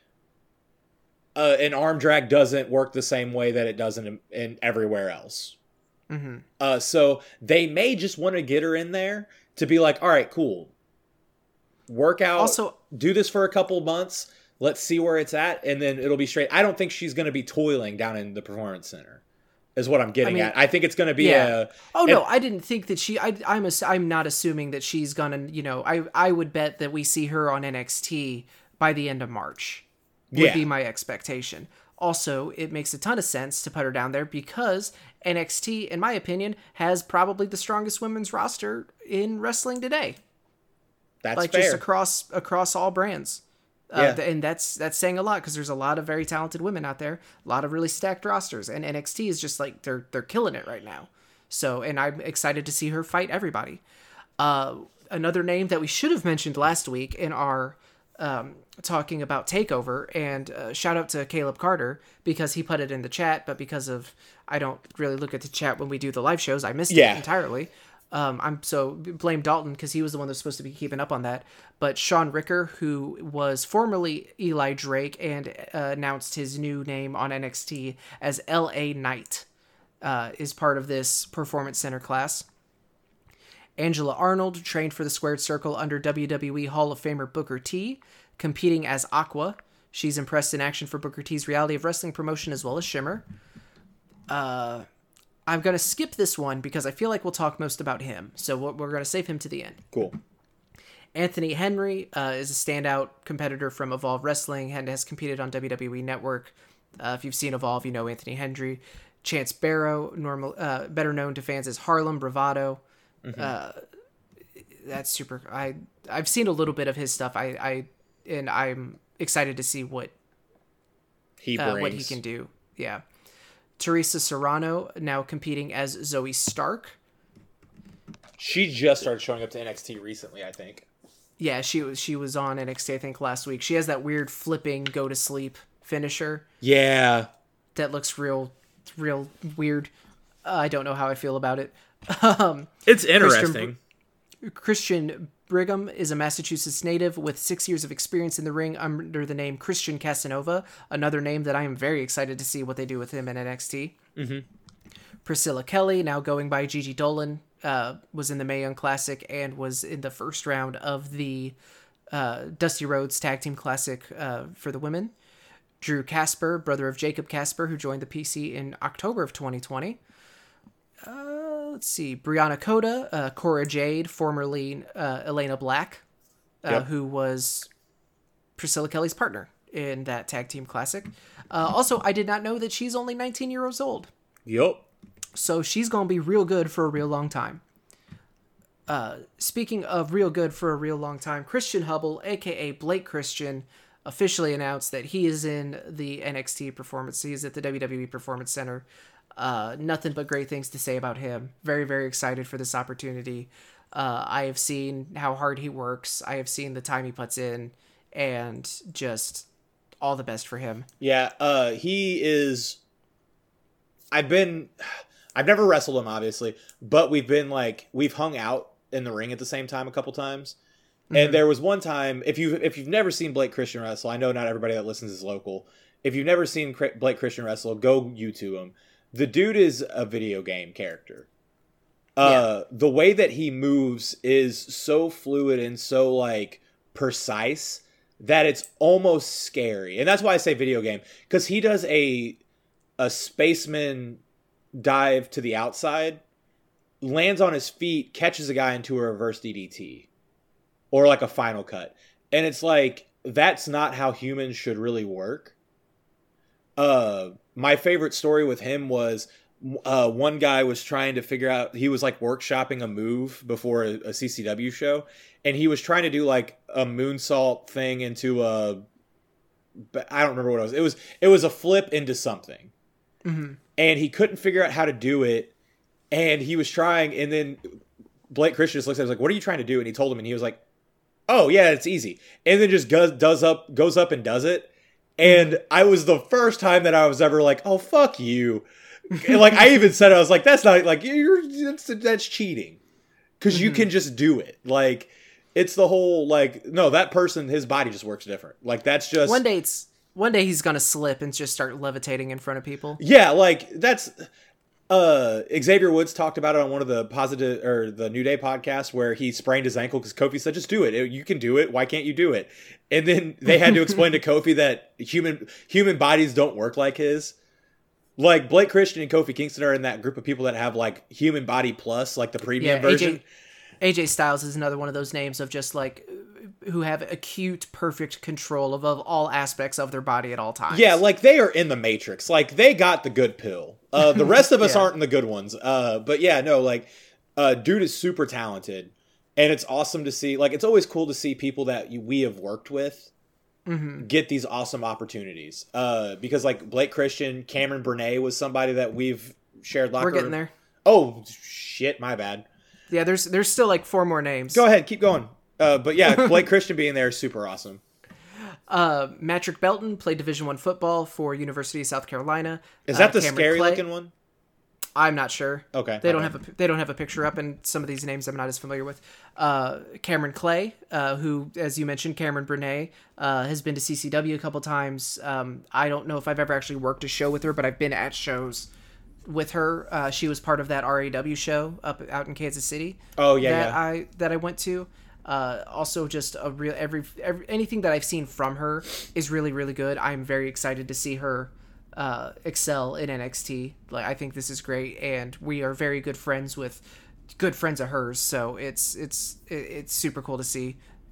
an arm drag doesn't work the same way that it does in everywhere else. So they may just want to get her in there to be like, all right, cool. Work out, also, do this for a couple months. Let's see where it's at, and then it'll be straight. I don't think she's going to be toiling down in the Performance Center, is what I'm getting at. I think it's going to be no, I didn't think that she... I'm not assuming that she's going to... I would bet that we see her on NXT by the end of March. Would be my expectation. Also, it makes a ton of sense to put her down there because NXT, in my opinion, has probably the strongest women's roster in wrestling today. That's fair. Just across all brands. And that's saying a lot because there's a lot of very talented women out there, a lot of really stacked rosters, and NXT is just they're killing it right now. So, and I'm excited to see her fight everybody. Another name that we should have mentioned last week in our talking about TakeOver, and shout out to Caleb Carter because he put it in the chat, but because of I don't really look at the chat when we do the live shows, I missed it entirely. I'm so blame Dalton because he was the one that's supposed to be keeping up on that. But Sean Ricker, who was formerly Eli Drake and announced his new name on NXT as LA Knight, is part of this Performance Center class. Angela Arnold trained for the Squared Circle under WWE Hall of Famer Booker T, competing as Aqua. She's impressed in action for Booker T's Reality of Wrestling promotion as well as Shimmer. I'm going to skip this one because I feel like we'll talk most about him. So we're going to save him to the end. Cool. Anthony Henry is a standout competitor from Evolve Wrestling and has competed on WWE Network. If you've seen Evolve, you know Anthony Henry. Chance Barrow, better known to fans as Harlem Bravado. Mm-hmm. That's super. I've seen a little bit of his stuff. And I'm excited to see what he can do. Yeah. Teresa Serrano now competing as Zoe Stark. She just started showing up to NXT recently, I think. Yeah, she was on NXT, I think, last week. She has that weird flipping go to sleep finisher. Yeah. That looks real weird. I don't know how I feel about it. It's interesting. Christian Brigham is a Massachusetts native with 6 years of experience in the ring under the name Christian Casanova, another name that I am very excited to see what they do with him in NXT. Mm-hmm. Priscilla Kelly, now going by Gigi Dolan, was in the Mae Young Classic and was in the first round of the Dusty Rhodes Tag Team Classic for the women. Drew Casper, brother of Jacob Casper, who joined the PC in October of 2020. Let's see. Brianna Coda, Cora Jade, formerly Elena Black, who was Priscilla Kelly's partner in that Tag Team Classic. Also, I did not know that she's only 19 years old. Yup. So she's going to be real good for a real long time. Speaking of real good for a real long time, Christian Hubble, a.k.a. Blake Christian, officially announced that he is in the NXT Performance. He's at the WWE Performance Center. Nothing but great things to say about him. Very, very excited for this opportunity. I have seen how hard he works. I have seen the time he puts in, and just all the best for him. Yeah, he is... I've never wrestled him, obviously, but we've hung out in the ring at the same time a couple times. Mm-hmm. And there was one time, if you've never seen Blake Christian wrestle, I know not everybody that listens is local. If you've never seen Blake Christian wrestle, go YouTube him. The dude is a video game character. The way that he moves is so fluid and so precise that it's almost scary. And that's why I say video game, because he does a spaceman dive to the outside, lands on his feet, catches a guy into a reverse DDT or a final cut. And it's that's not how humans should really work. My favorite story with him was one guy was trying to figure out, he was workshopping a move before a CCW show, and he was trying to do a moonsault thing into I don't remember what it was. It was a flip into something. Mm-hmm. And he couldn't figure out how to do it, and he was trying, and then Blake Christian just looks at him, what are you trying to do? And he told him, and he was like, oh yeah, it's easy. And then just goes up and does it. And I was the first time that I was ever oh, fuck you. And I even said, I was that's not that's cheating. Cause you can just do it. It's the whole, no, that person, his body just works different. That's just... One day he's gonna slip and just start levitating in front of people. Yeah, that's... Xavier Woods talked about it on one of the the New Day podcasts where he sprained his ankle because Kofi said, just do it. You can do it. Why can't you do it? And then they had to explain to Kofi that human bodies don't work like his. Blake Christian and Kofi Kingston are in that group of people that have human body plus, the premium version. AJ Styles is another one of those names of just who have acute, perfect control of all aspects of their body at all times. Yeah, they are in the Matrix. They got the good pill. The rest of us aren't in the good ones. But yeah, no, dude is super talented. And it's awesome to see, it's always cool to see people that we have worked with get these awesome opportunities. Because Blake Christian, Cameron Burnett was somebody that we've shared locker room. We're getting there. Oh, shit, my bad. Yeah, there's still 4 more names. Go ahead, keep going. But yeah, Blake Christian being there is super awesome. Matrick Belton played Division I football for University of South Carolina. Is that the scary looking one? I'm not sure. Okay. They don't have a picture up, and some of these names I'm not as familiar with. Cameron Clay, who, as you mentioned, Cameron Burnett, has been to CCW a couple times. I don't know if I've ever actually worked a show with her, but I've been at shows with her. She was part of that RAW show out in Kansas City. Oh yeah, that I went to. Also, just a real anything that I've seen from her is really, really good. I'm very excited to see her excel in NXT. Like, I think this is great, and we are very good friends with good friends of hers, so it's super cool to see.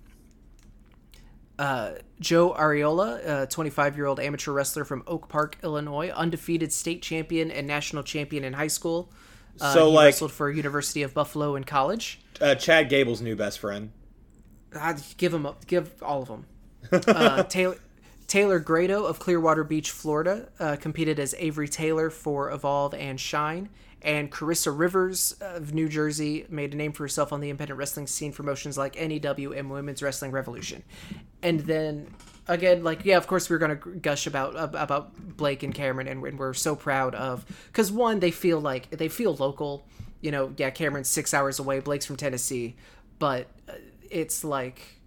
Joe Ariola, a 25-year-old amateur wrestler from Oak Park, Illinois, undefeated state champion and national champion in high school. He wrestled for University of Buffalo in college. Chad Gable's new best friend. I'd give all of them. Taylor Grado of Clearwater Beach, Florida, competed as Avery Taylor for Evolve and Shine. And Carissa Rivers of New Jersey made a name for herself on the independent wrestling scene for promotions like NEW and Women's Wrestling Revolution. And then, again, like, yeah, of course we're going to gush about Blake and Cameron, and we're so proud of... Because, one, they feel local. You know, yeah, Cameron's 6 hours away, Blake's from Tennessee. But it's like...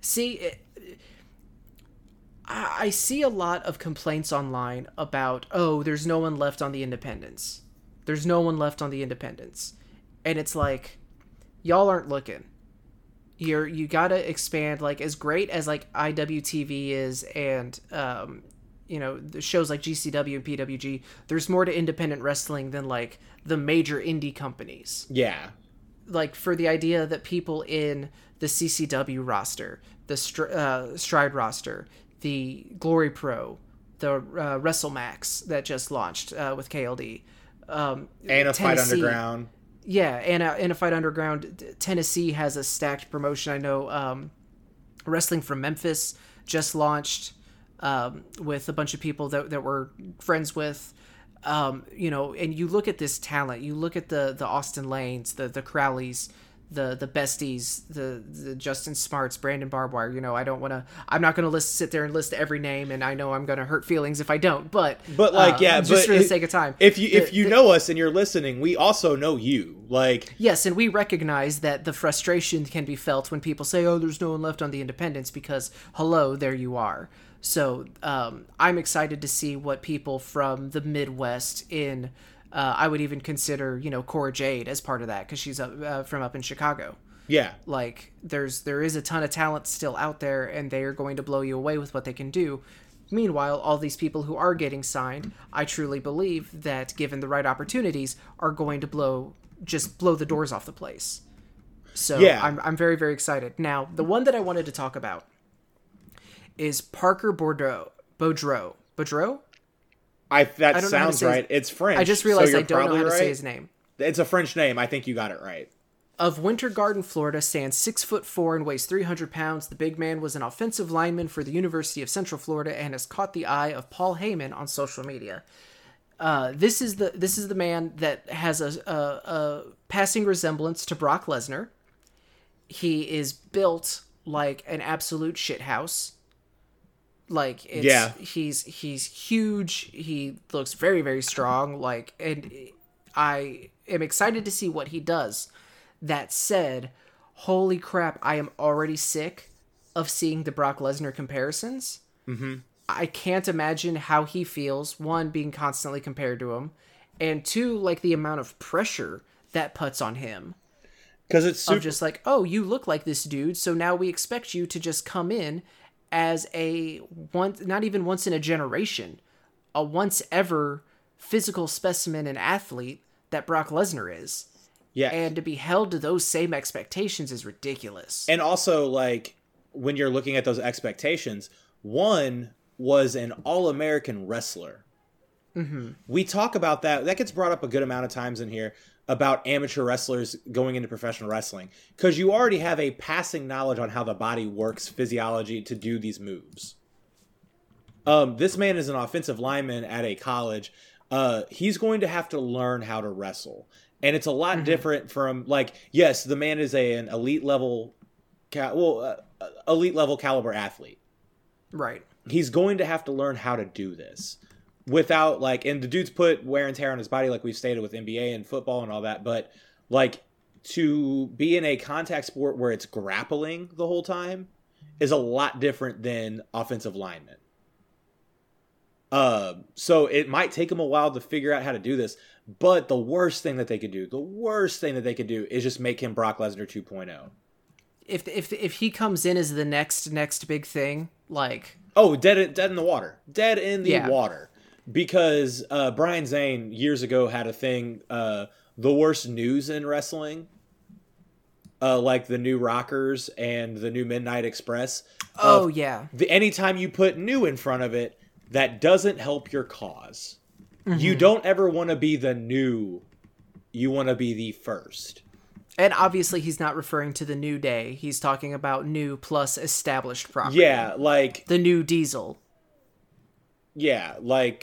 I see a lot of complaints online about, there's no one left on the independents. There's no one left on the independents. And it's like, y'all aren't looking. You gotta expand, like, as great as, like, IWTV is, and, the shows like GCW and PWG, there's more to independent wrestling than, like, the major indie companies. Yeah. Like, for the idea that people in the CCW roster, the Stride roster, the Glory Pro, the WrestleMax that just launched with KLD, and a Fight Underground. Yeah, and a Fight Underground. Tennessee has a stacked promotion. I know Wrestling from Memphis just launched with a bunch of people that we're friends with. And you look at this talent. You look at the Austin Lanes, the Crowleys, the Besties, the Justin Smarts, Brandon Barbwire. I'm not gonna sit there and list every name, and I know I'm gonna hurt feelings if I don't. But just for the sake of time, if you know us and you're listening, we also know you. Like, yes, and we recognize that the frustration can be felt when people say, there's no one left on the independents, because hello, there you are. So I'm excited to see what people from the Midwest in. I would even consider, Cora Jade as part of that, because she's from up in Chicago. Yeah. Like, there is a ton of talent still out there, and they are going to blow you away with what they can do. Meanwhile, all these people who are getting signed, I truly believe that, given the right opportunities, are going to blow the doors off the place. So yeah. I'm very, very excited. Now, the one that I wanted to talk about is Parker Boudreaux. That sounds right. It's French. I just realized I don't know how to say his name. It's a French name. I think you got it right. Of Winter Garden, Florida, stands 6'4" and weighs 300 pounds. The big man was an offensive lineman for the University of Central Florida and has caught the eye of Paul Heyman on social media. This is the man that has a passing resemblance to Brock Lesnar. He is built like an absolute shithouse. Like, he's huge. He looks very, very strong. Like, and I am excited to see what he does. That said, holy crap, I am already sick of seeing the Brock Lesnar comparisons. Mm-hmm. I can't imagine how he feels, one, being constantly compared to him, and two, like, the amount of pressure that puts on him. Because it's of just like, you look like this dude, so now we expect you to just come in as not even once in a generation, a once ever physical specimen and athlete that Brock Lesnar is. Yeah. And to be held to those same expectations is ridiculous. And also, like, when you're looking at those expectations, one was an All-American wrestler. Mm-hmm. We talk about that. That gets brought up a good amount of times in here about amateur wrestlers going into professional wrestling, because you already have a passing knowledge on how the body works, physiology, to do these moves. This man is an offensive lineman at a college. He's going to have to learn how to wrestle. And it's a lot different from, like, yes, the man is an elite level caliber athlete. Right. He's going to have to learn how to do this. Without, like, and the dude's put wear and tear on his body, like we've stated with NBA and football and all that, but, like, to be in a contact sport where it's grappling the whole time is a lot different than offensive linemen. So it might take him a while to figure out how to do this, but the worst thing that they could do is just make him Brock Lesnar 2.0. If he comes in as the next big thing, like... Oh, dead in the water. Dead in the water. because Brian Zane years ago had a thing, the worst news in wrestling, like the new Rockers and the new Midnight Express. Oh, yeah. Anytime you put new in front of it, that doesn't help your cause. You don't ever want to be the new. You want to be the first. And obviously he's not referring to the New Day. He's talking about new plus established property. Yeah, like... The new Diesel. Yeah, like...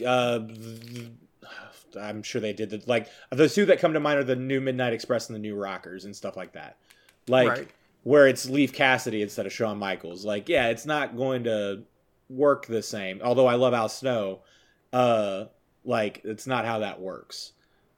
I'm sure they did. Like, the two that come to mind are the new Midnight Express and the new Rockers and stuff like that. Like, right. Where it's Leif Cassidy instead of Shawn Michaels. Like, yeah, it's not going to work the same. Although I love Al Snow. Like, it's not how that works.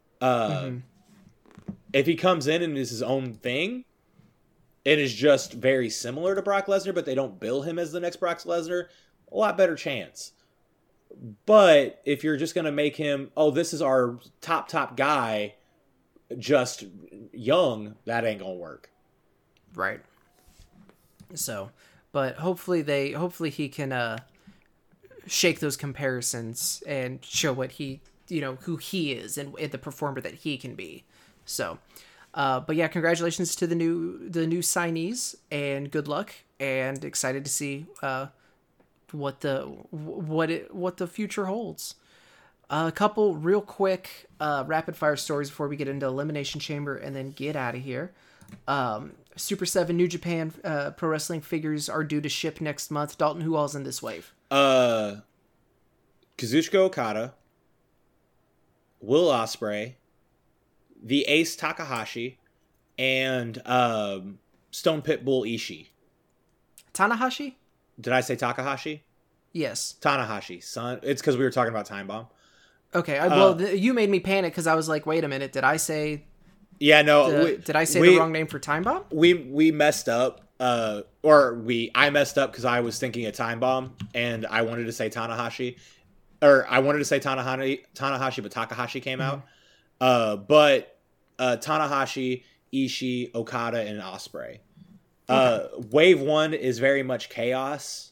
If he comes in and is his own thing, it is just very similar to Brock Lesnar, but they don't bill him as the next Brock Lesnar, a lot better chance. But if you're just going to make him, oh, this is our top guy, just young, that ain't going to work. Right. So, but hopefully he can shake those comparisons and show what he, who he is and the performer that he can be. So, but yeah, congratulations to the new signees and good luck, and excited to see what the future holds. A couple real quick rapid fire stories before we get into Elimination Chamber and then get out of here. Super 7 New Japan Pro Wrestling figures are due to ship next month. Dalton, who all's in this wave? Kazuchika Okada, Will Ospreay, the Ace Takahashi, and Stone Pitbull Ishii. Tanahashi? Did I say Takahashi? Yes. Tanahashi, son. It's because we were talking about Time Bomb. Okay. Well, you made me panic because I was like, wait a minute. Did I say... Yeah, no. Did I say the wrong name for Time Bomb? We messed up. I messed up because I was thinking of Time Bomb, and I wanted to say Tanahashi. Or I wanted to say Tanahashi, but Takahashi came out. But Tanahashi, Ishii, Okada, and Ospreay. Wave 1 is very much chaos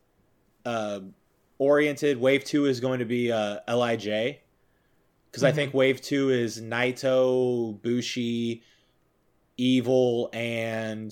oriented. Wave 2 is going to be LIJ. Because I think Wave 2 is Naito, Bushi, Evil, and...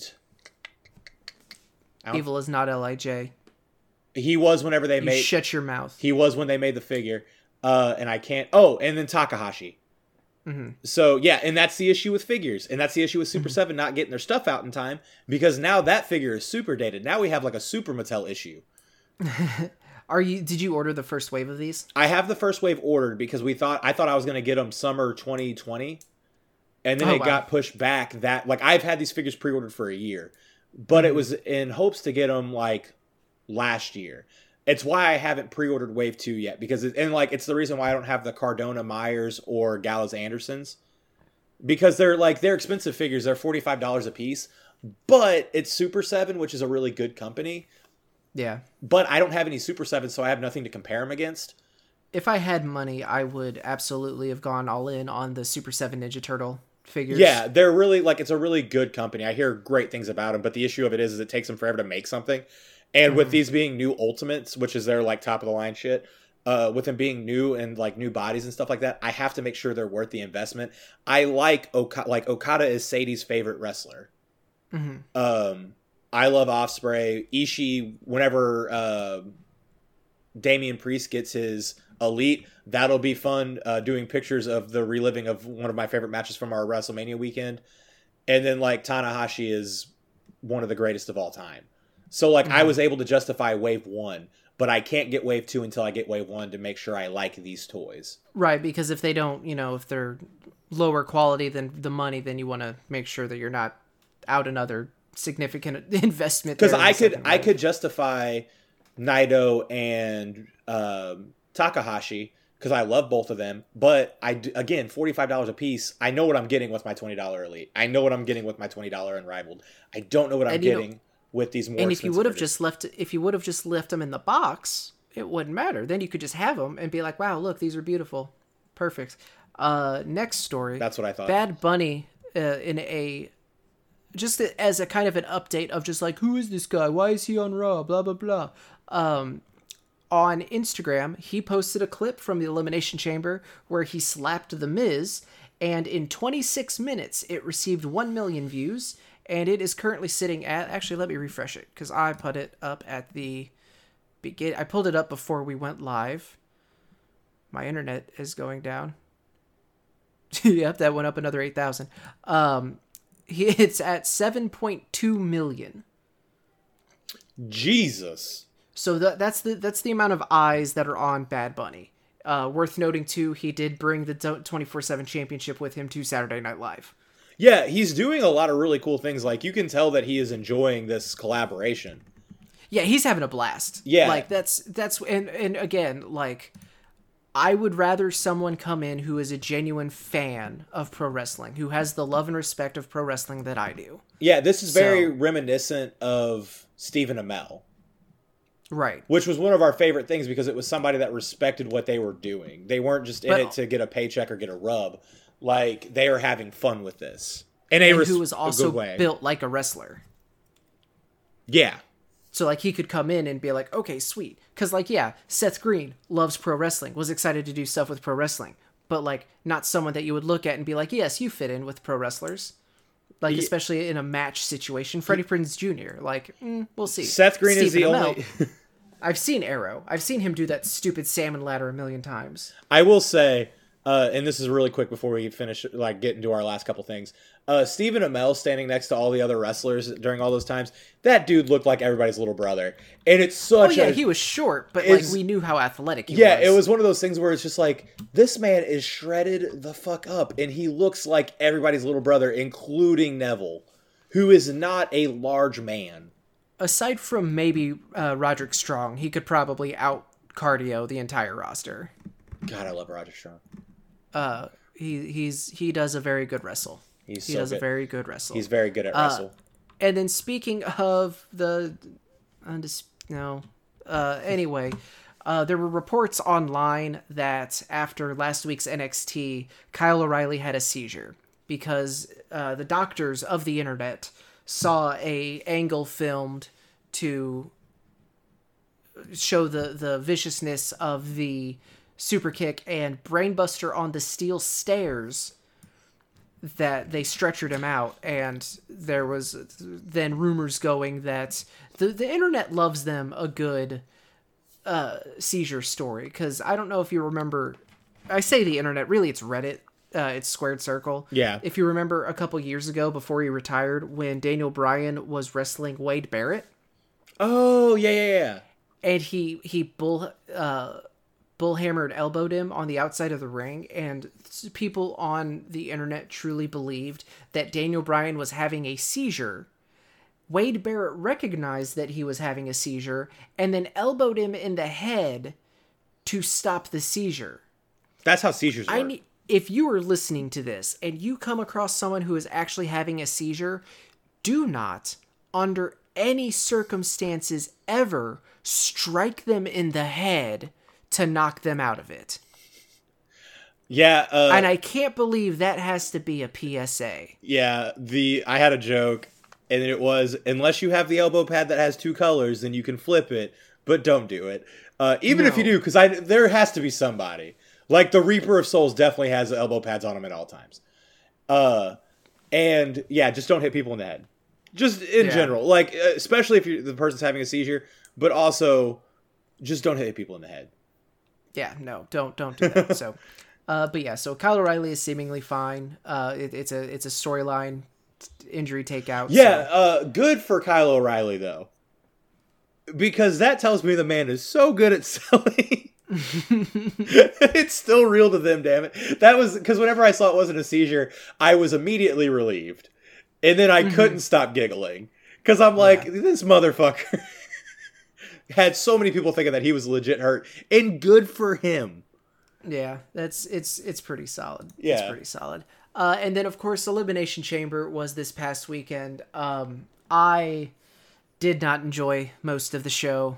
Evil is not LIJ. He was whenever they made... Shut your mouth. He was when they made the figure. And I can't... Oh, and then Takahashi. So, yeah, and that's the issue with figures. And that's the issue with Super 7 not getting their stuff out in time. Because now that figure is super dated. Now we have like a Super Mattel issue. Did you order the first wave of these? I have the first wave ordered because I thought I was going to get them summer 2020. And then got pushed back I've had these figures pre-ordered for a year. But it was in hopes to get them like last year. It's why I haven't pre-ordered Wave 2 yet. Because it's the reason why I don't have the Cardona Myers or Gallows Andersons. Because they're expensive figures. They're $45 a piece. But it's Super 7, which is a really good company. Yeah. But I don't have any Super 7, so I have nothing to compare them against. If I had money, I would absolutely have gone all in on the Super 7 Ninja Turtle figures. Yeah, they're really, it's a really good company. I hear great things about them, but the issue of it is it takes them forever to make something. And with these being new Ultimates, which is their, top-of-the-line shit, with them being new and, new bodies and stuff like that, I have to make sure they're worth the investment. I like Okada is Sadie's favorite wrestler. I love Ospreay. Ishii, whenever Damian Priest gets his Elite, that'll be fun, doing pictures of the reliving of one of my favorite matches from our WrestleMania weekend. And then, Tanahashi is one of the greatest of all time. So, I was able to justify Wave 1, but I can't get Wave 2 until I get Wave 1 to make sure I like these toys. Right, because if they don't, if they're lower quality than the money, then you want to make sure that you're not out another significant investment. Because I could justify Naito and Takahashi because I love both of them, but again, $45 a piece. I know what I'm getting with my $20 Elite. I know what I'm getting with my $20 Unrivaled. I don't know what I'm getting with these more. And if you would have just left them in the box, it wouldn't matter. Then you could just have them and be like, "Wow, look, these are beautiful, perfect." Next story. That's what I thought. Bad Bunny just as a kind of an update of just who is this guy? Why is he on Raw? Blah, blah, blah. on Instagram, he posted a clip from the Elimination Chamber where he slapped The Miz, and in 26 minutes, it received 1 million views, and it is currently sitting at... Actually, let me refresh it, because I put it up at the begin. I pulled it up before we went live. My internet is going down. Yep, that went up another 8,000. It's at 7.2 million. Jesus. So that's the amount of eyes that are on Bad Bunny. Worth noting too, he did bring the 24/7 championship with him to Saturday Night Live. Yeah, he's doing a lot of really cool things. Like, you can tell that he is enjoying this collaboration. Yeah, he's having a blast. Yeah. Like, that's and again, like, I would rather someone come in who is a genuine fan of pro wrestling, who has the love and respect of pro wrestling that I do. Yeah, this is very reminiscent of Stephen Amell. Right. Which was one of our favorite things because it was somebody that respected what they were doing. They weren't just in it to get a paycheck or get a rub. Like, they are having fun with this. And who was also built like a wrestler. Yeah. So, like, he could come in and be like, okay, sweet. Because, like, yeah, Seth Green loves pro wrestling, was excited to do stuff with pro wrestling. But, like, not someone that you would look at and be like, yes, you fit in with pro wrestlers. Like, especially in a match situation. Freddie Prinze Jr., like, we'll see. Seth Green is the only... I've seen Arrow. I've seen him do that stupid salmon ladder a million times. I will say, and this is really quick before we finish, like, get into our last couple things. Stephen Amell standing next to all the other wrestlers during all those times, that dude looked like everybody's little brother. And it's such he was short, but, like, we knew how athletic he was. Yeah, it was one of those things where it's just like, this man is shredded the fuck up, and he looks like everybody's little brother, including Neville, who is not a large man. Aside from maybe Roderick Strong, he could probably out-cardio the entire roster. God, I love Roderick Strong. He does a very good wrestle. He does a very good wrestle. He's very good at wrestle. And then speaking of the... anyway, there were reports online that after last week's NXT, Kyle O'Reilly had a seizure because the doctors of the internet saw a angle filmed to show the viciousness of the super kick and brainbuster on the steel stairs that they stretchered him out, and there was then rumors going that the internet loves them a good seizure story, because I don't know if you remember, I say the internet, really it's Reddit, it's Squared Circle. Yeah. If you remember a couple years ago before he retired, when Daniel Bryan was wrestling Wade Barrett. Oh, yeah. And he bullhammered elbowed him on the outside of the ring, and people on the internet truly believed that Daniel Bryan was having a seizure. Wade Barrett recognized that he was having a seizure and then elbowed him in the head to stop the seizure. That's how seizures work. If you are listening to this and you come across someone who is actually having a seizure, do not, under any circumstances ever, strike them in the head to knock them out of it. Yeah. And I can't believe that has to be a PSA. Yeah, I had a joke, and it was, unless you have the elbow pad that has two colors, then you can flip it, but don't do it. Even if you do, because there has to be somebody. Like, the Reaper of Souls definitely has elbow pads on him at all times. And, yeah, just don't hit people in the head. Just in general. Like, especially if the person's having a seizure, but also, just don't hit people in the head. Yeah, no, don't do that. So, but yeah, so Kyle O'Reilly is seemingly fine. It's a storyline injury takeout. Yeah, good for Kyle O'Reilly, though. Because that tells me the man is so good at selling. It's still real to them, damn it. That was because whenever I saw it wasn't a seizure, I was immediately relieved. And then I couldn't stop giggling. Because I'm like, this motherfucker had so many people thinking that he was legit hurt. And good for him. Yeah, it's pretty solid. Yeah. It's pretty solid. And then, of course, Elimination Chamber was this past weekend. I did not enjoy most of the show.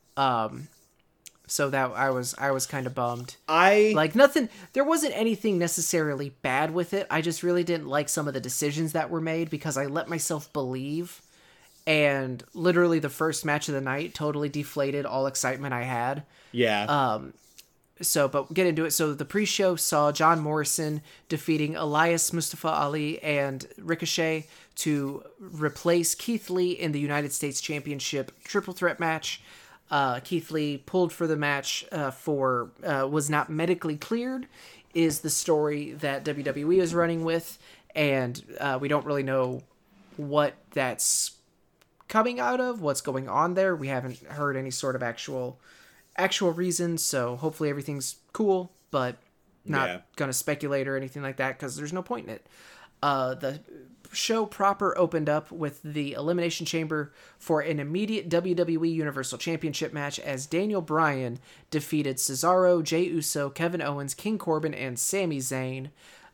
So that I was kind of bummed. There wasn't anything necessarily bad with it. I just really didn't like some of the decisions that were made because I let myself believe. and literally the first match of the night totally deflated all excitement I had. Yeah. But we'll get into it. So the pre-show saw John Morrison defeating Elias Mustafa Ali and Ricochet to replace Keith Lee in the United States Championship triple threat match. Keith Lee pulled for the match was not medically cleared, is the story that WWE is running with, and we don't really know what that's coming out of, what's going on there. We haven't heard any sort of actual reason, so hopefully everything's cool, but not gonna speculate or anything like that because there's no point in it. The show proper opened up with the Elimination Chamber for an immediate WWE Universal Championship match as Daniel Bryan defeated Cesaro, Jey Uso, Kevin Owens, King Corbin, and Sami Zayn.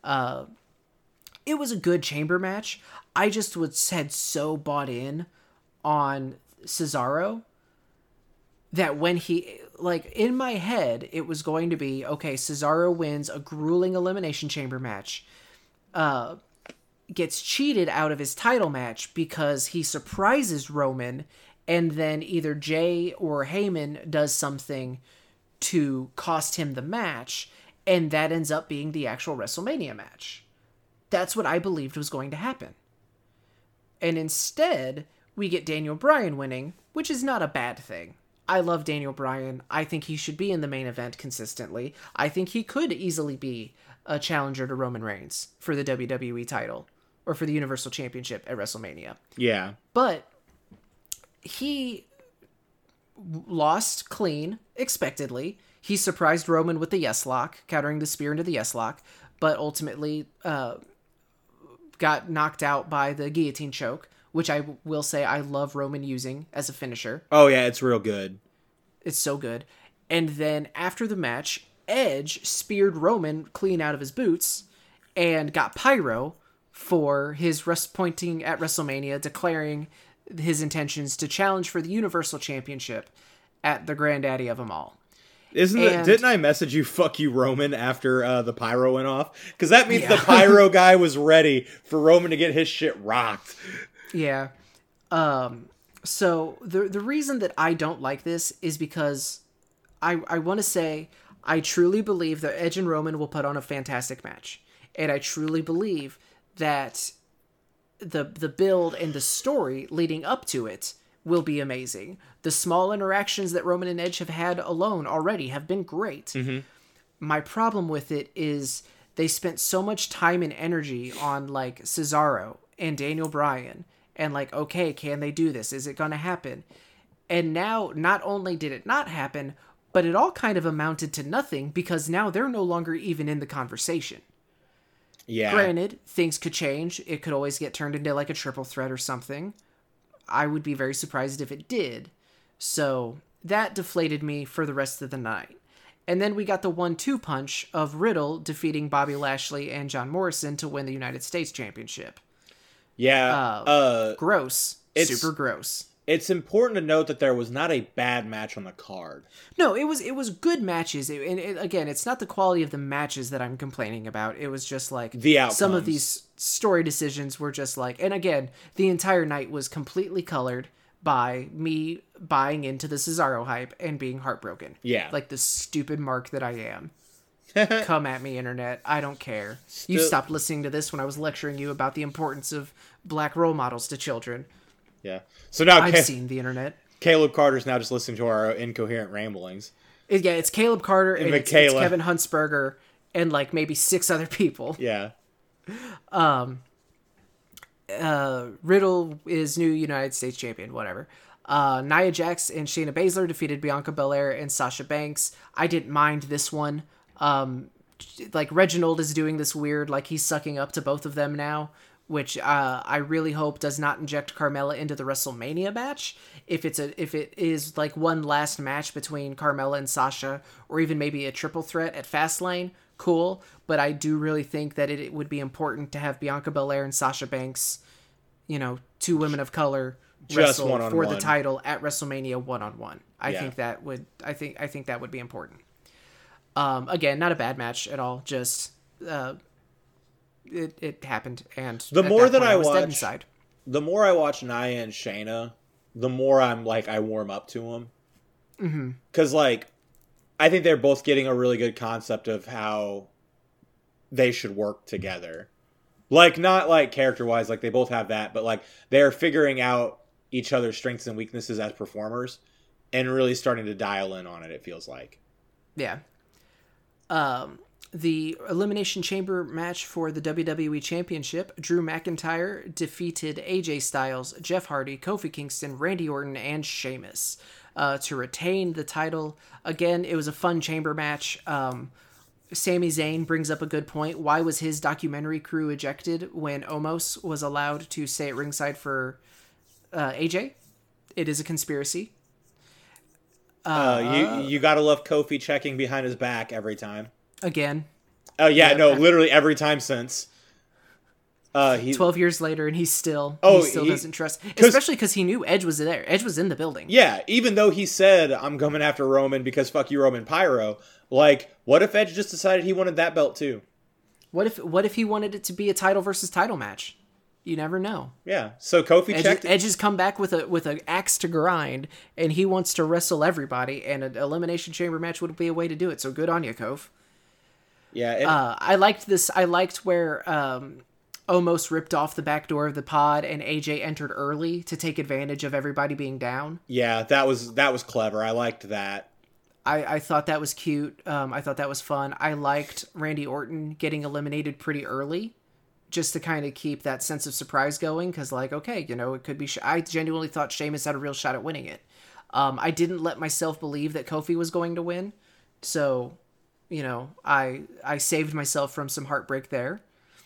It was a good chamber match. I just had so bought in on Cesaro that when he, in my head, it was going to be, okay, Cesaro wins a grueling Elimination Chamber match, gets cheated out of his title match because he surprises Roman, and then either Jay or Heyman does something to cost him the match, and that ends up being the actual WrestleMania match. That's what I believed was going to happen. And instead, we get Daniel Bryan winning, which is not a bad thing. I love Daniel Bryan. I think he should be in the main event consistently. I think he could easily be a challenger to Roman Reigns for the WWE title or for the Universal Championship at WrestleMania. Yeah. But he lost clean, expectedly. He surprised Roman with the yes lock, countering the spear into the yes lock, but ultimately got knocked out by the guillotine choke, which I will say I love Roman using as a finisher. Oh, yeah, it's real good. It's so good. And then after the match, Edge speared Roman clean out of his boots and got pyro for his pointing at WrestleMania, declaring his intentions to challenge for the Universal Championship at the granddaddy of them all. Didn't I message you, fuck you, Roman, after the pyro went off? Because that means the pyro guy was ready for Roman to get his shit rocked. Yeah. So the reason that I don't like this is because I want to say I truly believe that Edge and Roman will put on a fantastic match. And I truly believe that the build and the story leading up to it will be amazing. The small interactions that Roman and Edge have had alone already have been great. Mm-hmm. My problem with it is they spent so much time and energy on Cesaro and Daniel Bryan and okay, can they do this? Is it going to happen? And now not only did it not happen, but it all kind of amounted to nothing because now they're no longer even in the conversation. Yeah. Granted, things could change. It could always get turned into a triple threat or something. I would be very surprised if it did. So that deflated me for the rest of the night. And then we got the 1-2 punch of Riddle defeating Bobby Lashley and John Morrison to win the United States Championship. Yeah. Gross. Super gross. It's important to note that there was not a bad match on the card. No, it was good matches. Again, it's not the quality of the matches that I'm complaining about. It was just the outcomes. Some of these story decisions were just and again, the entire night was completely colored by me buying into the Cesaro hype and being heartbroken. Yeah. Like the stupid mark that I am. Come at me, internet. I don't care. You stopped listening to this when I was lecturing you about the importance of black role models to children. Yeah. So now I've seen the internet. Caleb Carter's now just listening to our incoherent ramblings. It's Caleb Carter and it's Kevin Huntsberger and maybe 6 other people. Yeah. Riddle is new United States champion, whatever. Nia Jax and Shayna Baszler defeated Bianca Belair and Sasha Banks. I didn't mind this one. Reginald is doing this weird, he's sucking up to both of them now, which I really hope does not inject Carmella into the WrestleMania match. If it is one last match between Carmella and Sasha, or even maybe a triple threat at Fastlane, cool. But I do really think that it would be important to have Bianca Belair and Sasha Banks, 2 women of color, wrestle for the title at WrestleMania 1-on-1. I think that would be important. Again, not a bad match at all. Just it happened, and the more that I was watch, dead inside. the more I watch Nia and Shayna, the more I'm like, I warm up to them. Mm-hmm. Because, like, I think they're both getting a really good concept of how they should work together. Like, not like character-wise, like they both have that, but like they're figuring out each other's strengths and weaknesses as performers and really starting to dial in on it, it feels like. Yeah. The Elimination Chamber match for the WWE Championship, Drew McIntyre defeated AJ Styles, Jeff Hardy, Kofi Kingston, Randy Orton, and Sheamus to retain the title. Again, it was a fun chamber match. Sami Zayn brings up a good point. Why was his documentary crew ejected when Omos was allowed to stay at ringside for AJ? It is a conspiracy. You gotta love Kofi checking behind his back every time. Again. Oh yeah, no, literally every time since. 12 years later, and he still doesn't trust, especially because he knew Edge was there. Edge was in the building. Yeah, even though he said, "I'm coming after Roman because fuck you, Roman Pyro." Like, what if Edge just decided he wanted that belt too? What if he wanted it to be a title versus title match? You never know. Yeah. So Kofi checked. Edge has come back with an axe to grind, and he wants to wrestle everybody. And an Elimination Chamber match would be a way to do it. So good on you, Kof. Yeah. I liked this. I liked where Omos ripped off the back door of the pod, and AJ entered early to take advantage of everybody being down. Yeah, that was clever. I liked that. I thought that was cute. I thought that was fun. I liked Randy Orton getting eliminated pretty early, just to kind of keep that sense of surprise going. Because, like, okay, it could be. I genuinely thought Sheamus had a real shot at winning it. I didn't let myself believe that Kofi was going to win, so I saved myself from some heartbreak there.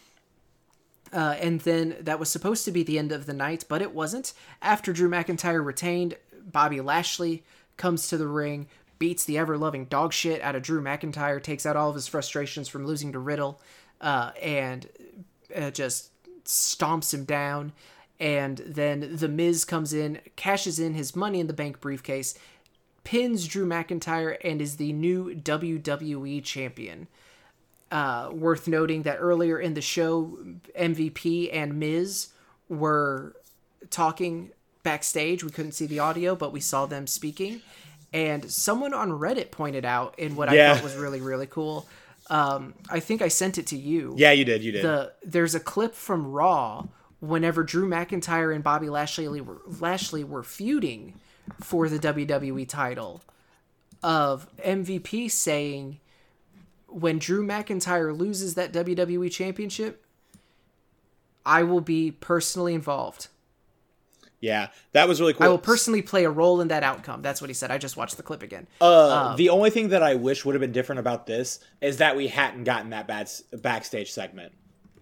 And then that was supposed to be the end of the night, but it wasn't. After Drew McIntyre retained, Bobby Lashley comes to the ring, beats the ever-loving dog shit out of Drew McIntyre, takes out all of his frustrations from losing to Riddle, and just stomps him down. And then The Miz comes in, cashes in his Money in the Bank briefcase, pins Drew McIntyre, and is the new WWE champion. Worth noting that earlier in the show, MVP and Miz were talking backstage. We couldn't see the audio, but we saw them speaking. And someone on Reddit pointed out in what I thought was really, really cool. I think I sent it to you. Yeah, you did. There's a clip from Raw whenever Drew McIntyre and Bobby Lashley were feuding for the WWE title, of MVP saying, when Drew McIntyre loses that WWE championship, I will be personally involved. Yeah, that was really cool. I will personally play a role in that outcome. That's what he said. I just watched the clip again. The only thing that I wish would have been different about this is that we hadn't gotten that backstage segment.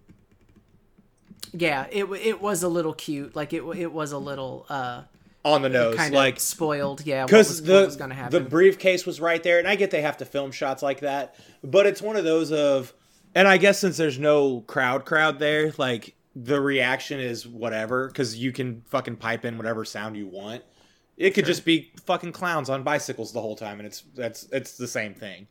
Yeah, it was a little cute. Like it was a little on the nose, kind like of spoiled. Yeah, because what was going to happen. The briefcase was right there, and I get they have to film shots like that, but it's one of those of, and I guess since there's no crowd there, like the reaction is whatever, because you can fucking pipe in whatever sound you want. It could just be fucking clowns on bicycles the whole time, and it's the same thing.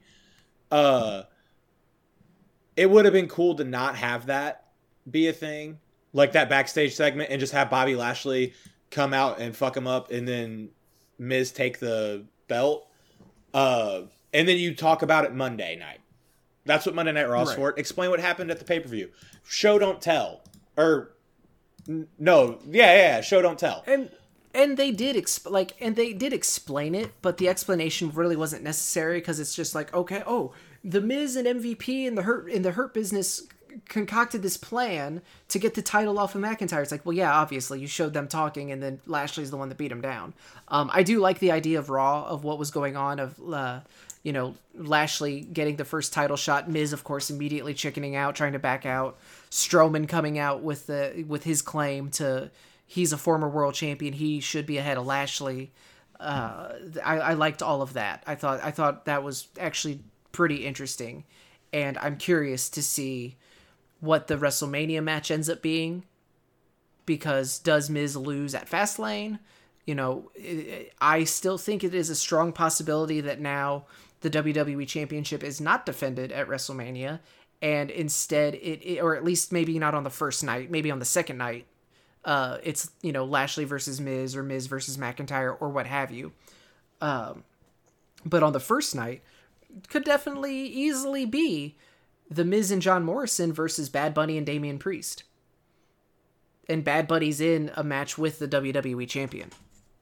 It would have been cool to not have that be a thing, like that backstage segment, and just have Bobby Lashley come out and fuck him up, and then Miz take the belt, and then you talk about it Monday night. That's what Monday Night Raw is for. Explain what happened at the pay-per-view. Show, don't tell. Or no, yeah, show, don't tell. And they did explain it, but the explanation really wasn't necessary, because it's just like, okay, the Miz and MVP and the Hurt Business concocted this plan to get the title off of McIntyre. It's like, well, yeah, obviously you showed them talking, and then Lashley's the one that beat him down. I do like the idea of Raw, of what was going on, of Lashley getting the first title shot, Miz of course immediately chickening out, trying to back out, Strowman coming out with his claim to, he's a former world champion, he should be ahead of Lashley. I liked all of that. I thought that was actually pretty interesting, and I'm curious to see what the WrestleMania match ends up being, because does Miz lose at Fastlane? I still think it is a strong possibility that now the WWE Championship is not defended at WrestleMania, and instead or at least maybe not on the first night, maybe on the second night, it's, you know, Lashley versus Miz or Miz versus McIntyre or what have you. But on the first night, could definitely easily be The Miz and John Morrison versus Bad Bunny and Damian Priest. And Bad Bunny's in a match with the WWE champion.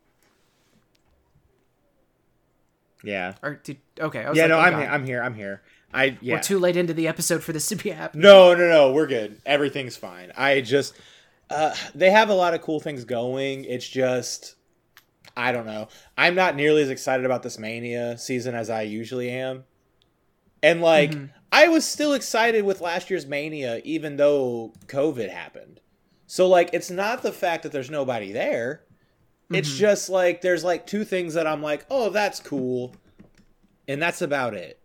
Yeah. Okay. I was yeah, like, no, oh, I'm here. We're too late into the episode for this to be happening. No, we're good. Everything's fine. I just, they have a lot of cool things going. It's just, I don't know. I'm not nearly as excited about this Mania season as I usually am. And like, I was still excited with last year's Mania, even though COVID happened. So like, it's not the fact that there's nobody there. It's just like, there's like two things that I'm like, oh, that's cool. And that's about it.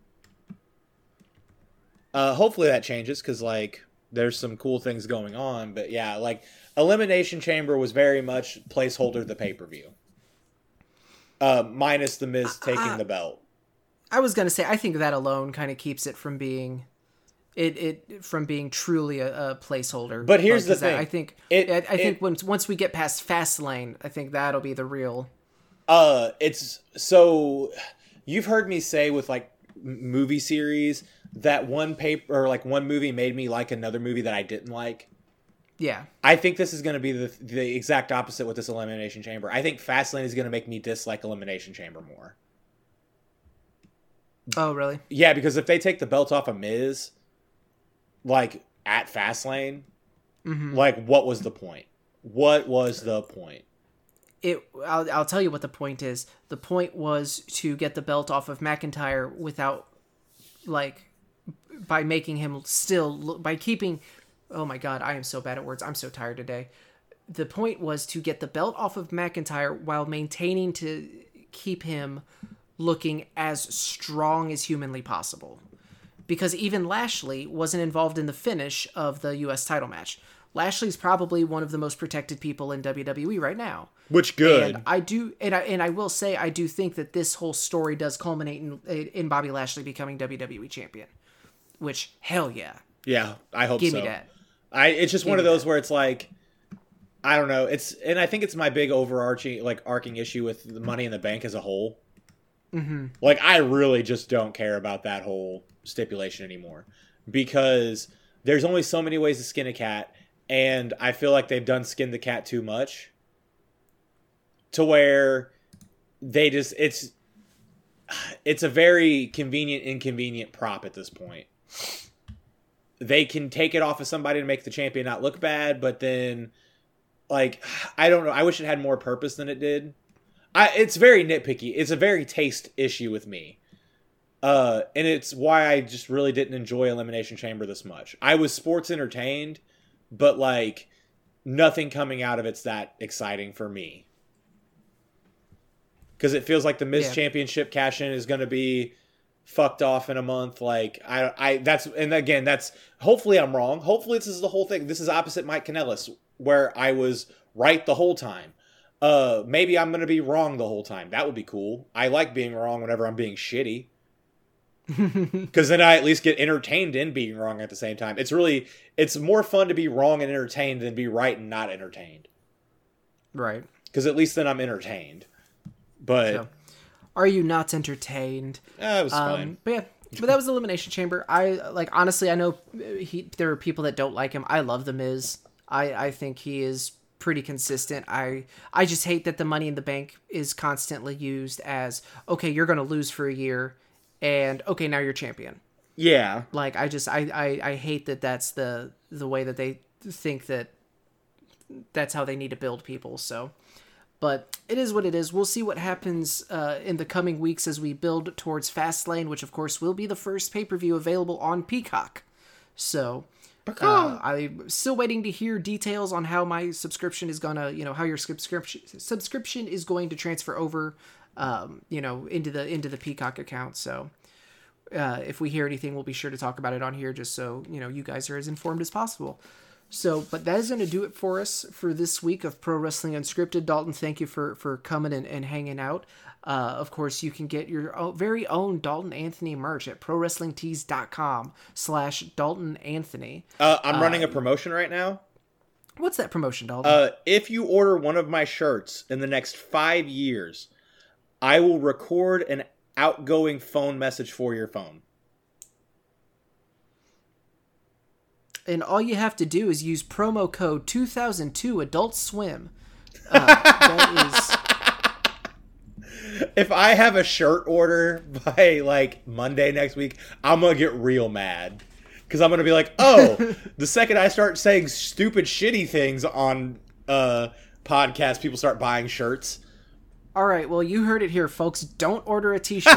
Hopefully that changes, because like, there's some cool things going on. But yeah, like, Elimination Chamber was very much placeholder the pay-per-view. Minus The Miz taking the belt. I was gonna say, I think that alone kind of keeps it from being from being truly a placeholder. But here's the thing. I think once we get past Fastlane, I think that'll be the real. It's so, you've heard me say with like movie series that one movie made me like another movie that I didn't like. Yeah. I think this is going to be the exact opposite with this Elimination Chamber. I think Fastlane is going to make me dislike Elimination Chamber more. Oh, really? Yeah, because if they take the belt off of Miz, like, at Fastlane, like, what was the point? What was the point? I'll tell you what the point is. The point was to get the belt off of McIntyre without, like, by making him still, by keeping, oh my god, I am so bad at words. I'm so tired today. The point was to get the belt off of McIntyre while maintaining to keep him looking as strong as humanly possible. Because even Lashley wasn't involved in the finish of the U.S. title match. Lashley's probably one of the most protected people in WWE right now. Which good. And I will say, I do think that this whole story does culminate in Bobby Lashley becoming WWE champion. Which, hell yeah. Yeah, I hope Give so. me that. It's just one of those where it's like, I don't know. And I think it's my big arcing issue with the Money in the Bank as a whole. Like, I really just don't care about that whole stipulation anymore, because there's only so many ways to skin a cat, and I feel like they've done skin the cat too much to where they just, it's a very inconvenient prop at this point. They can take it off of somebody to make the champion not look bad, but then, like, I don't know. I wish it had more purpose than it did. It's very nitpicky. It's a very taste issue with me. And it's why I just really didn't enjoy Elimination Chamber this much. I was sports entertained, but, like, nothing coming out of it's that exciting for me. Because it feels like the Miz Championship cash-in is going to be fucked off in a month. Like, that's, hopefully I'm wrong. Hopefully this is the whole thing. This is opposite Mike Kanellis, where I was right the whole time. Maybe I'm going to be wrong the whole time. That would be cool. I like being wrong whenever I'm being shitty. Because then I at least get entertained in being wrong at the same time. It's more fun to be wrong and entertained than be right and not entertained. Right. Because at least then I'm entertained. But so, are you not entertained? It was fine. But yeah, that was the Elimination Chamber. Honestly, I know there are people that don't like him. I love The Miz. I think he is pretty consistent. I just hate that the Money in the Bank is constantly used as, okay, you're going to lose for a year, and okay, now you're champion. Yeah. Like, I hate that that's the way that they think that that's how they need to build people, so. But it is what it is. We'll see what happens in the coming weeks as we build towards Fastlane, which of course will be the first pay-per-view available on Peacock. So I'm still waiting to hear details on how my subscription is gonna, how your subscription is going to transfer over, into the Peacock account. So if we hear anything, we'll be sure to talk about it on here, just so you guys are as informed as possible. So, but that is going to do it for us for this week of Pro Wrestling Unscripted. Dalton, thank you for coming and hanging out. Of course, you can get your very own Dalton Anthony merch at prowrestlingtees.com/Dalton Anthony. I'm running a promotion right now. What's that promotion, Dalton? If you order one of my shirts in the next 5 years, I will record an outgoing phone message for your phone. And all you have to do is use promo code 2002 Adult Swim. That is... If I have a shirt order by like Monday next week, I'm going to get real mad. Because I'm going to be like, oh, the second I start saying stupid, shitty things on podcasts, people start buying shirts. All right, well, you heard it here, folks. Don't order a t-shirt.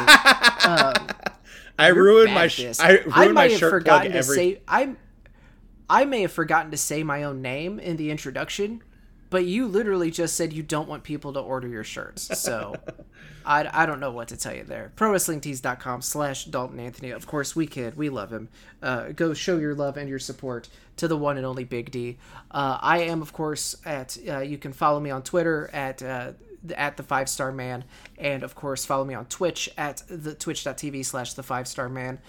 I ruined my shirt plug every... I may have forgotten to say my own name in the introduction, but you literally just said you don't want people to order your shirts. So I don't know what to tell you there. ProWrestlingTees.com/Dalton Anthony. Of course, we kid. We love him. Go show your love and your support to the one and only Big D. I am, of course, you can follow me on Twitter at the 5-Star Man, and of course follow me on Twitch at the twitch.tv/the 5-Star Man.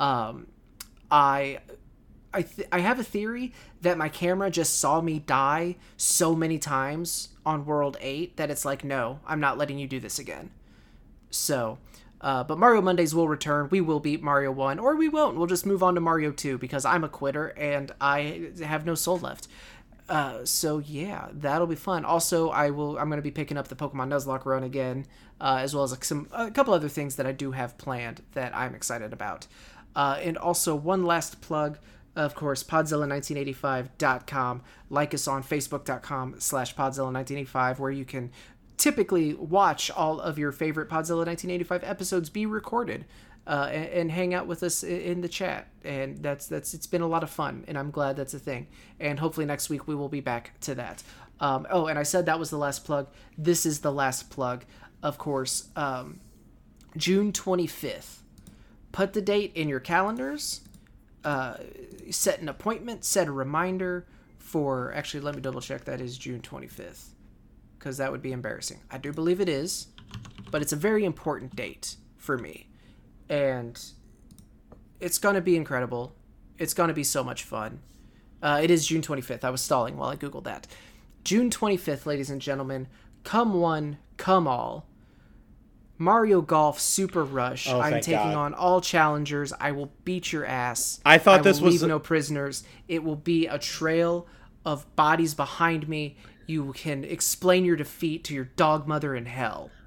I have a theory that my camera just saw me die so many times on World 8 that it's like, no, I'm not letting you do this again. So, but Mario Mondays will return. We will beat Mario 1, or we won't. We'll just move on to Mario 2 because I'm a quitter and I have no soul left. So yeah, that'll be fun. Also, I'm going to be picking up the Pokemon Nuzlocke run again, as well as a couple other things that I do have planned that I'm excited about. And also one last plug, of course, Podzilla1985.com. Like us on Facebook.com/Podzilla1985, where you can typically watch all of your favorite Podzilla 1985 episodes be recorded. And hang out with us in the chat, and it's been a lot of fun, and I'm glad that's a thing. And hopefully next week we will be back to that. And I said that was the last plug. This is the last plug, of course. June 25th. Put the date in your calendars. Set an appointment. Set a reminder for. Actually, let me double check. That is June 25th, because that would be embarrassing. I do believe it is, but it's a very important date for me. And it's going to be incredible. It's going to be so much fun. It is June 25th. I was stalling while I Googled that. June 25th, ladies and gentlemen. Come one, come all. Mario Golf Super Rush. I'm taking on all challengers. I will beat your ass. I thought this was... leave no prisoners. It will be a trail of bodies behind me. You can explain your defeat to your dog mother in hell.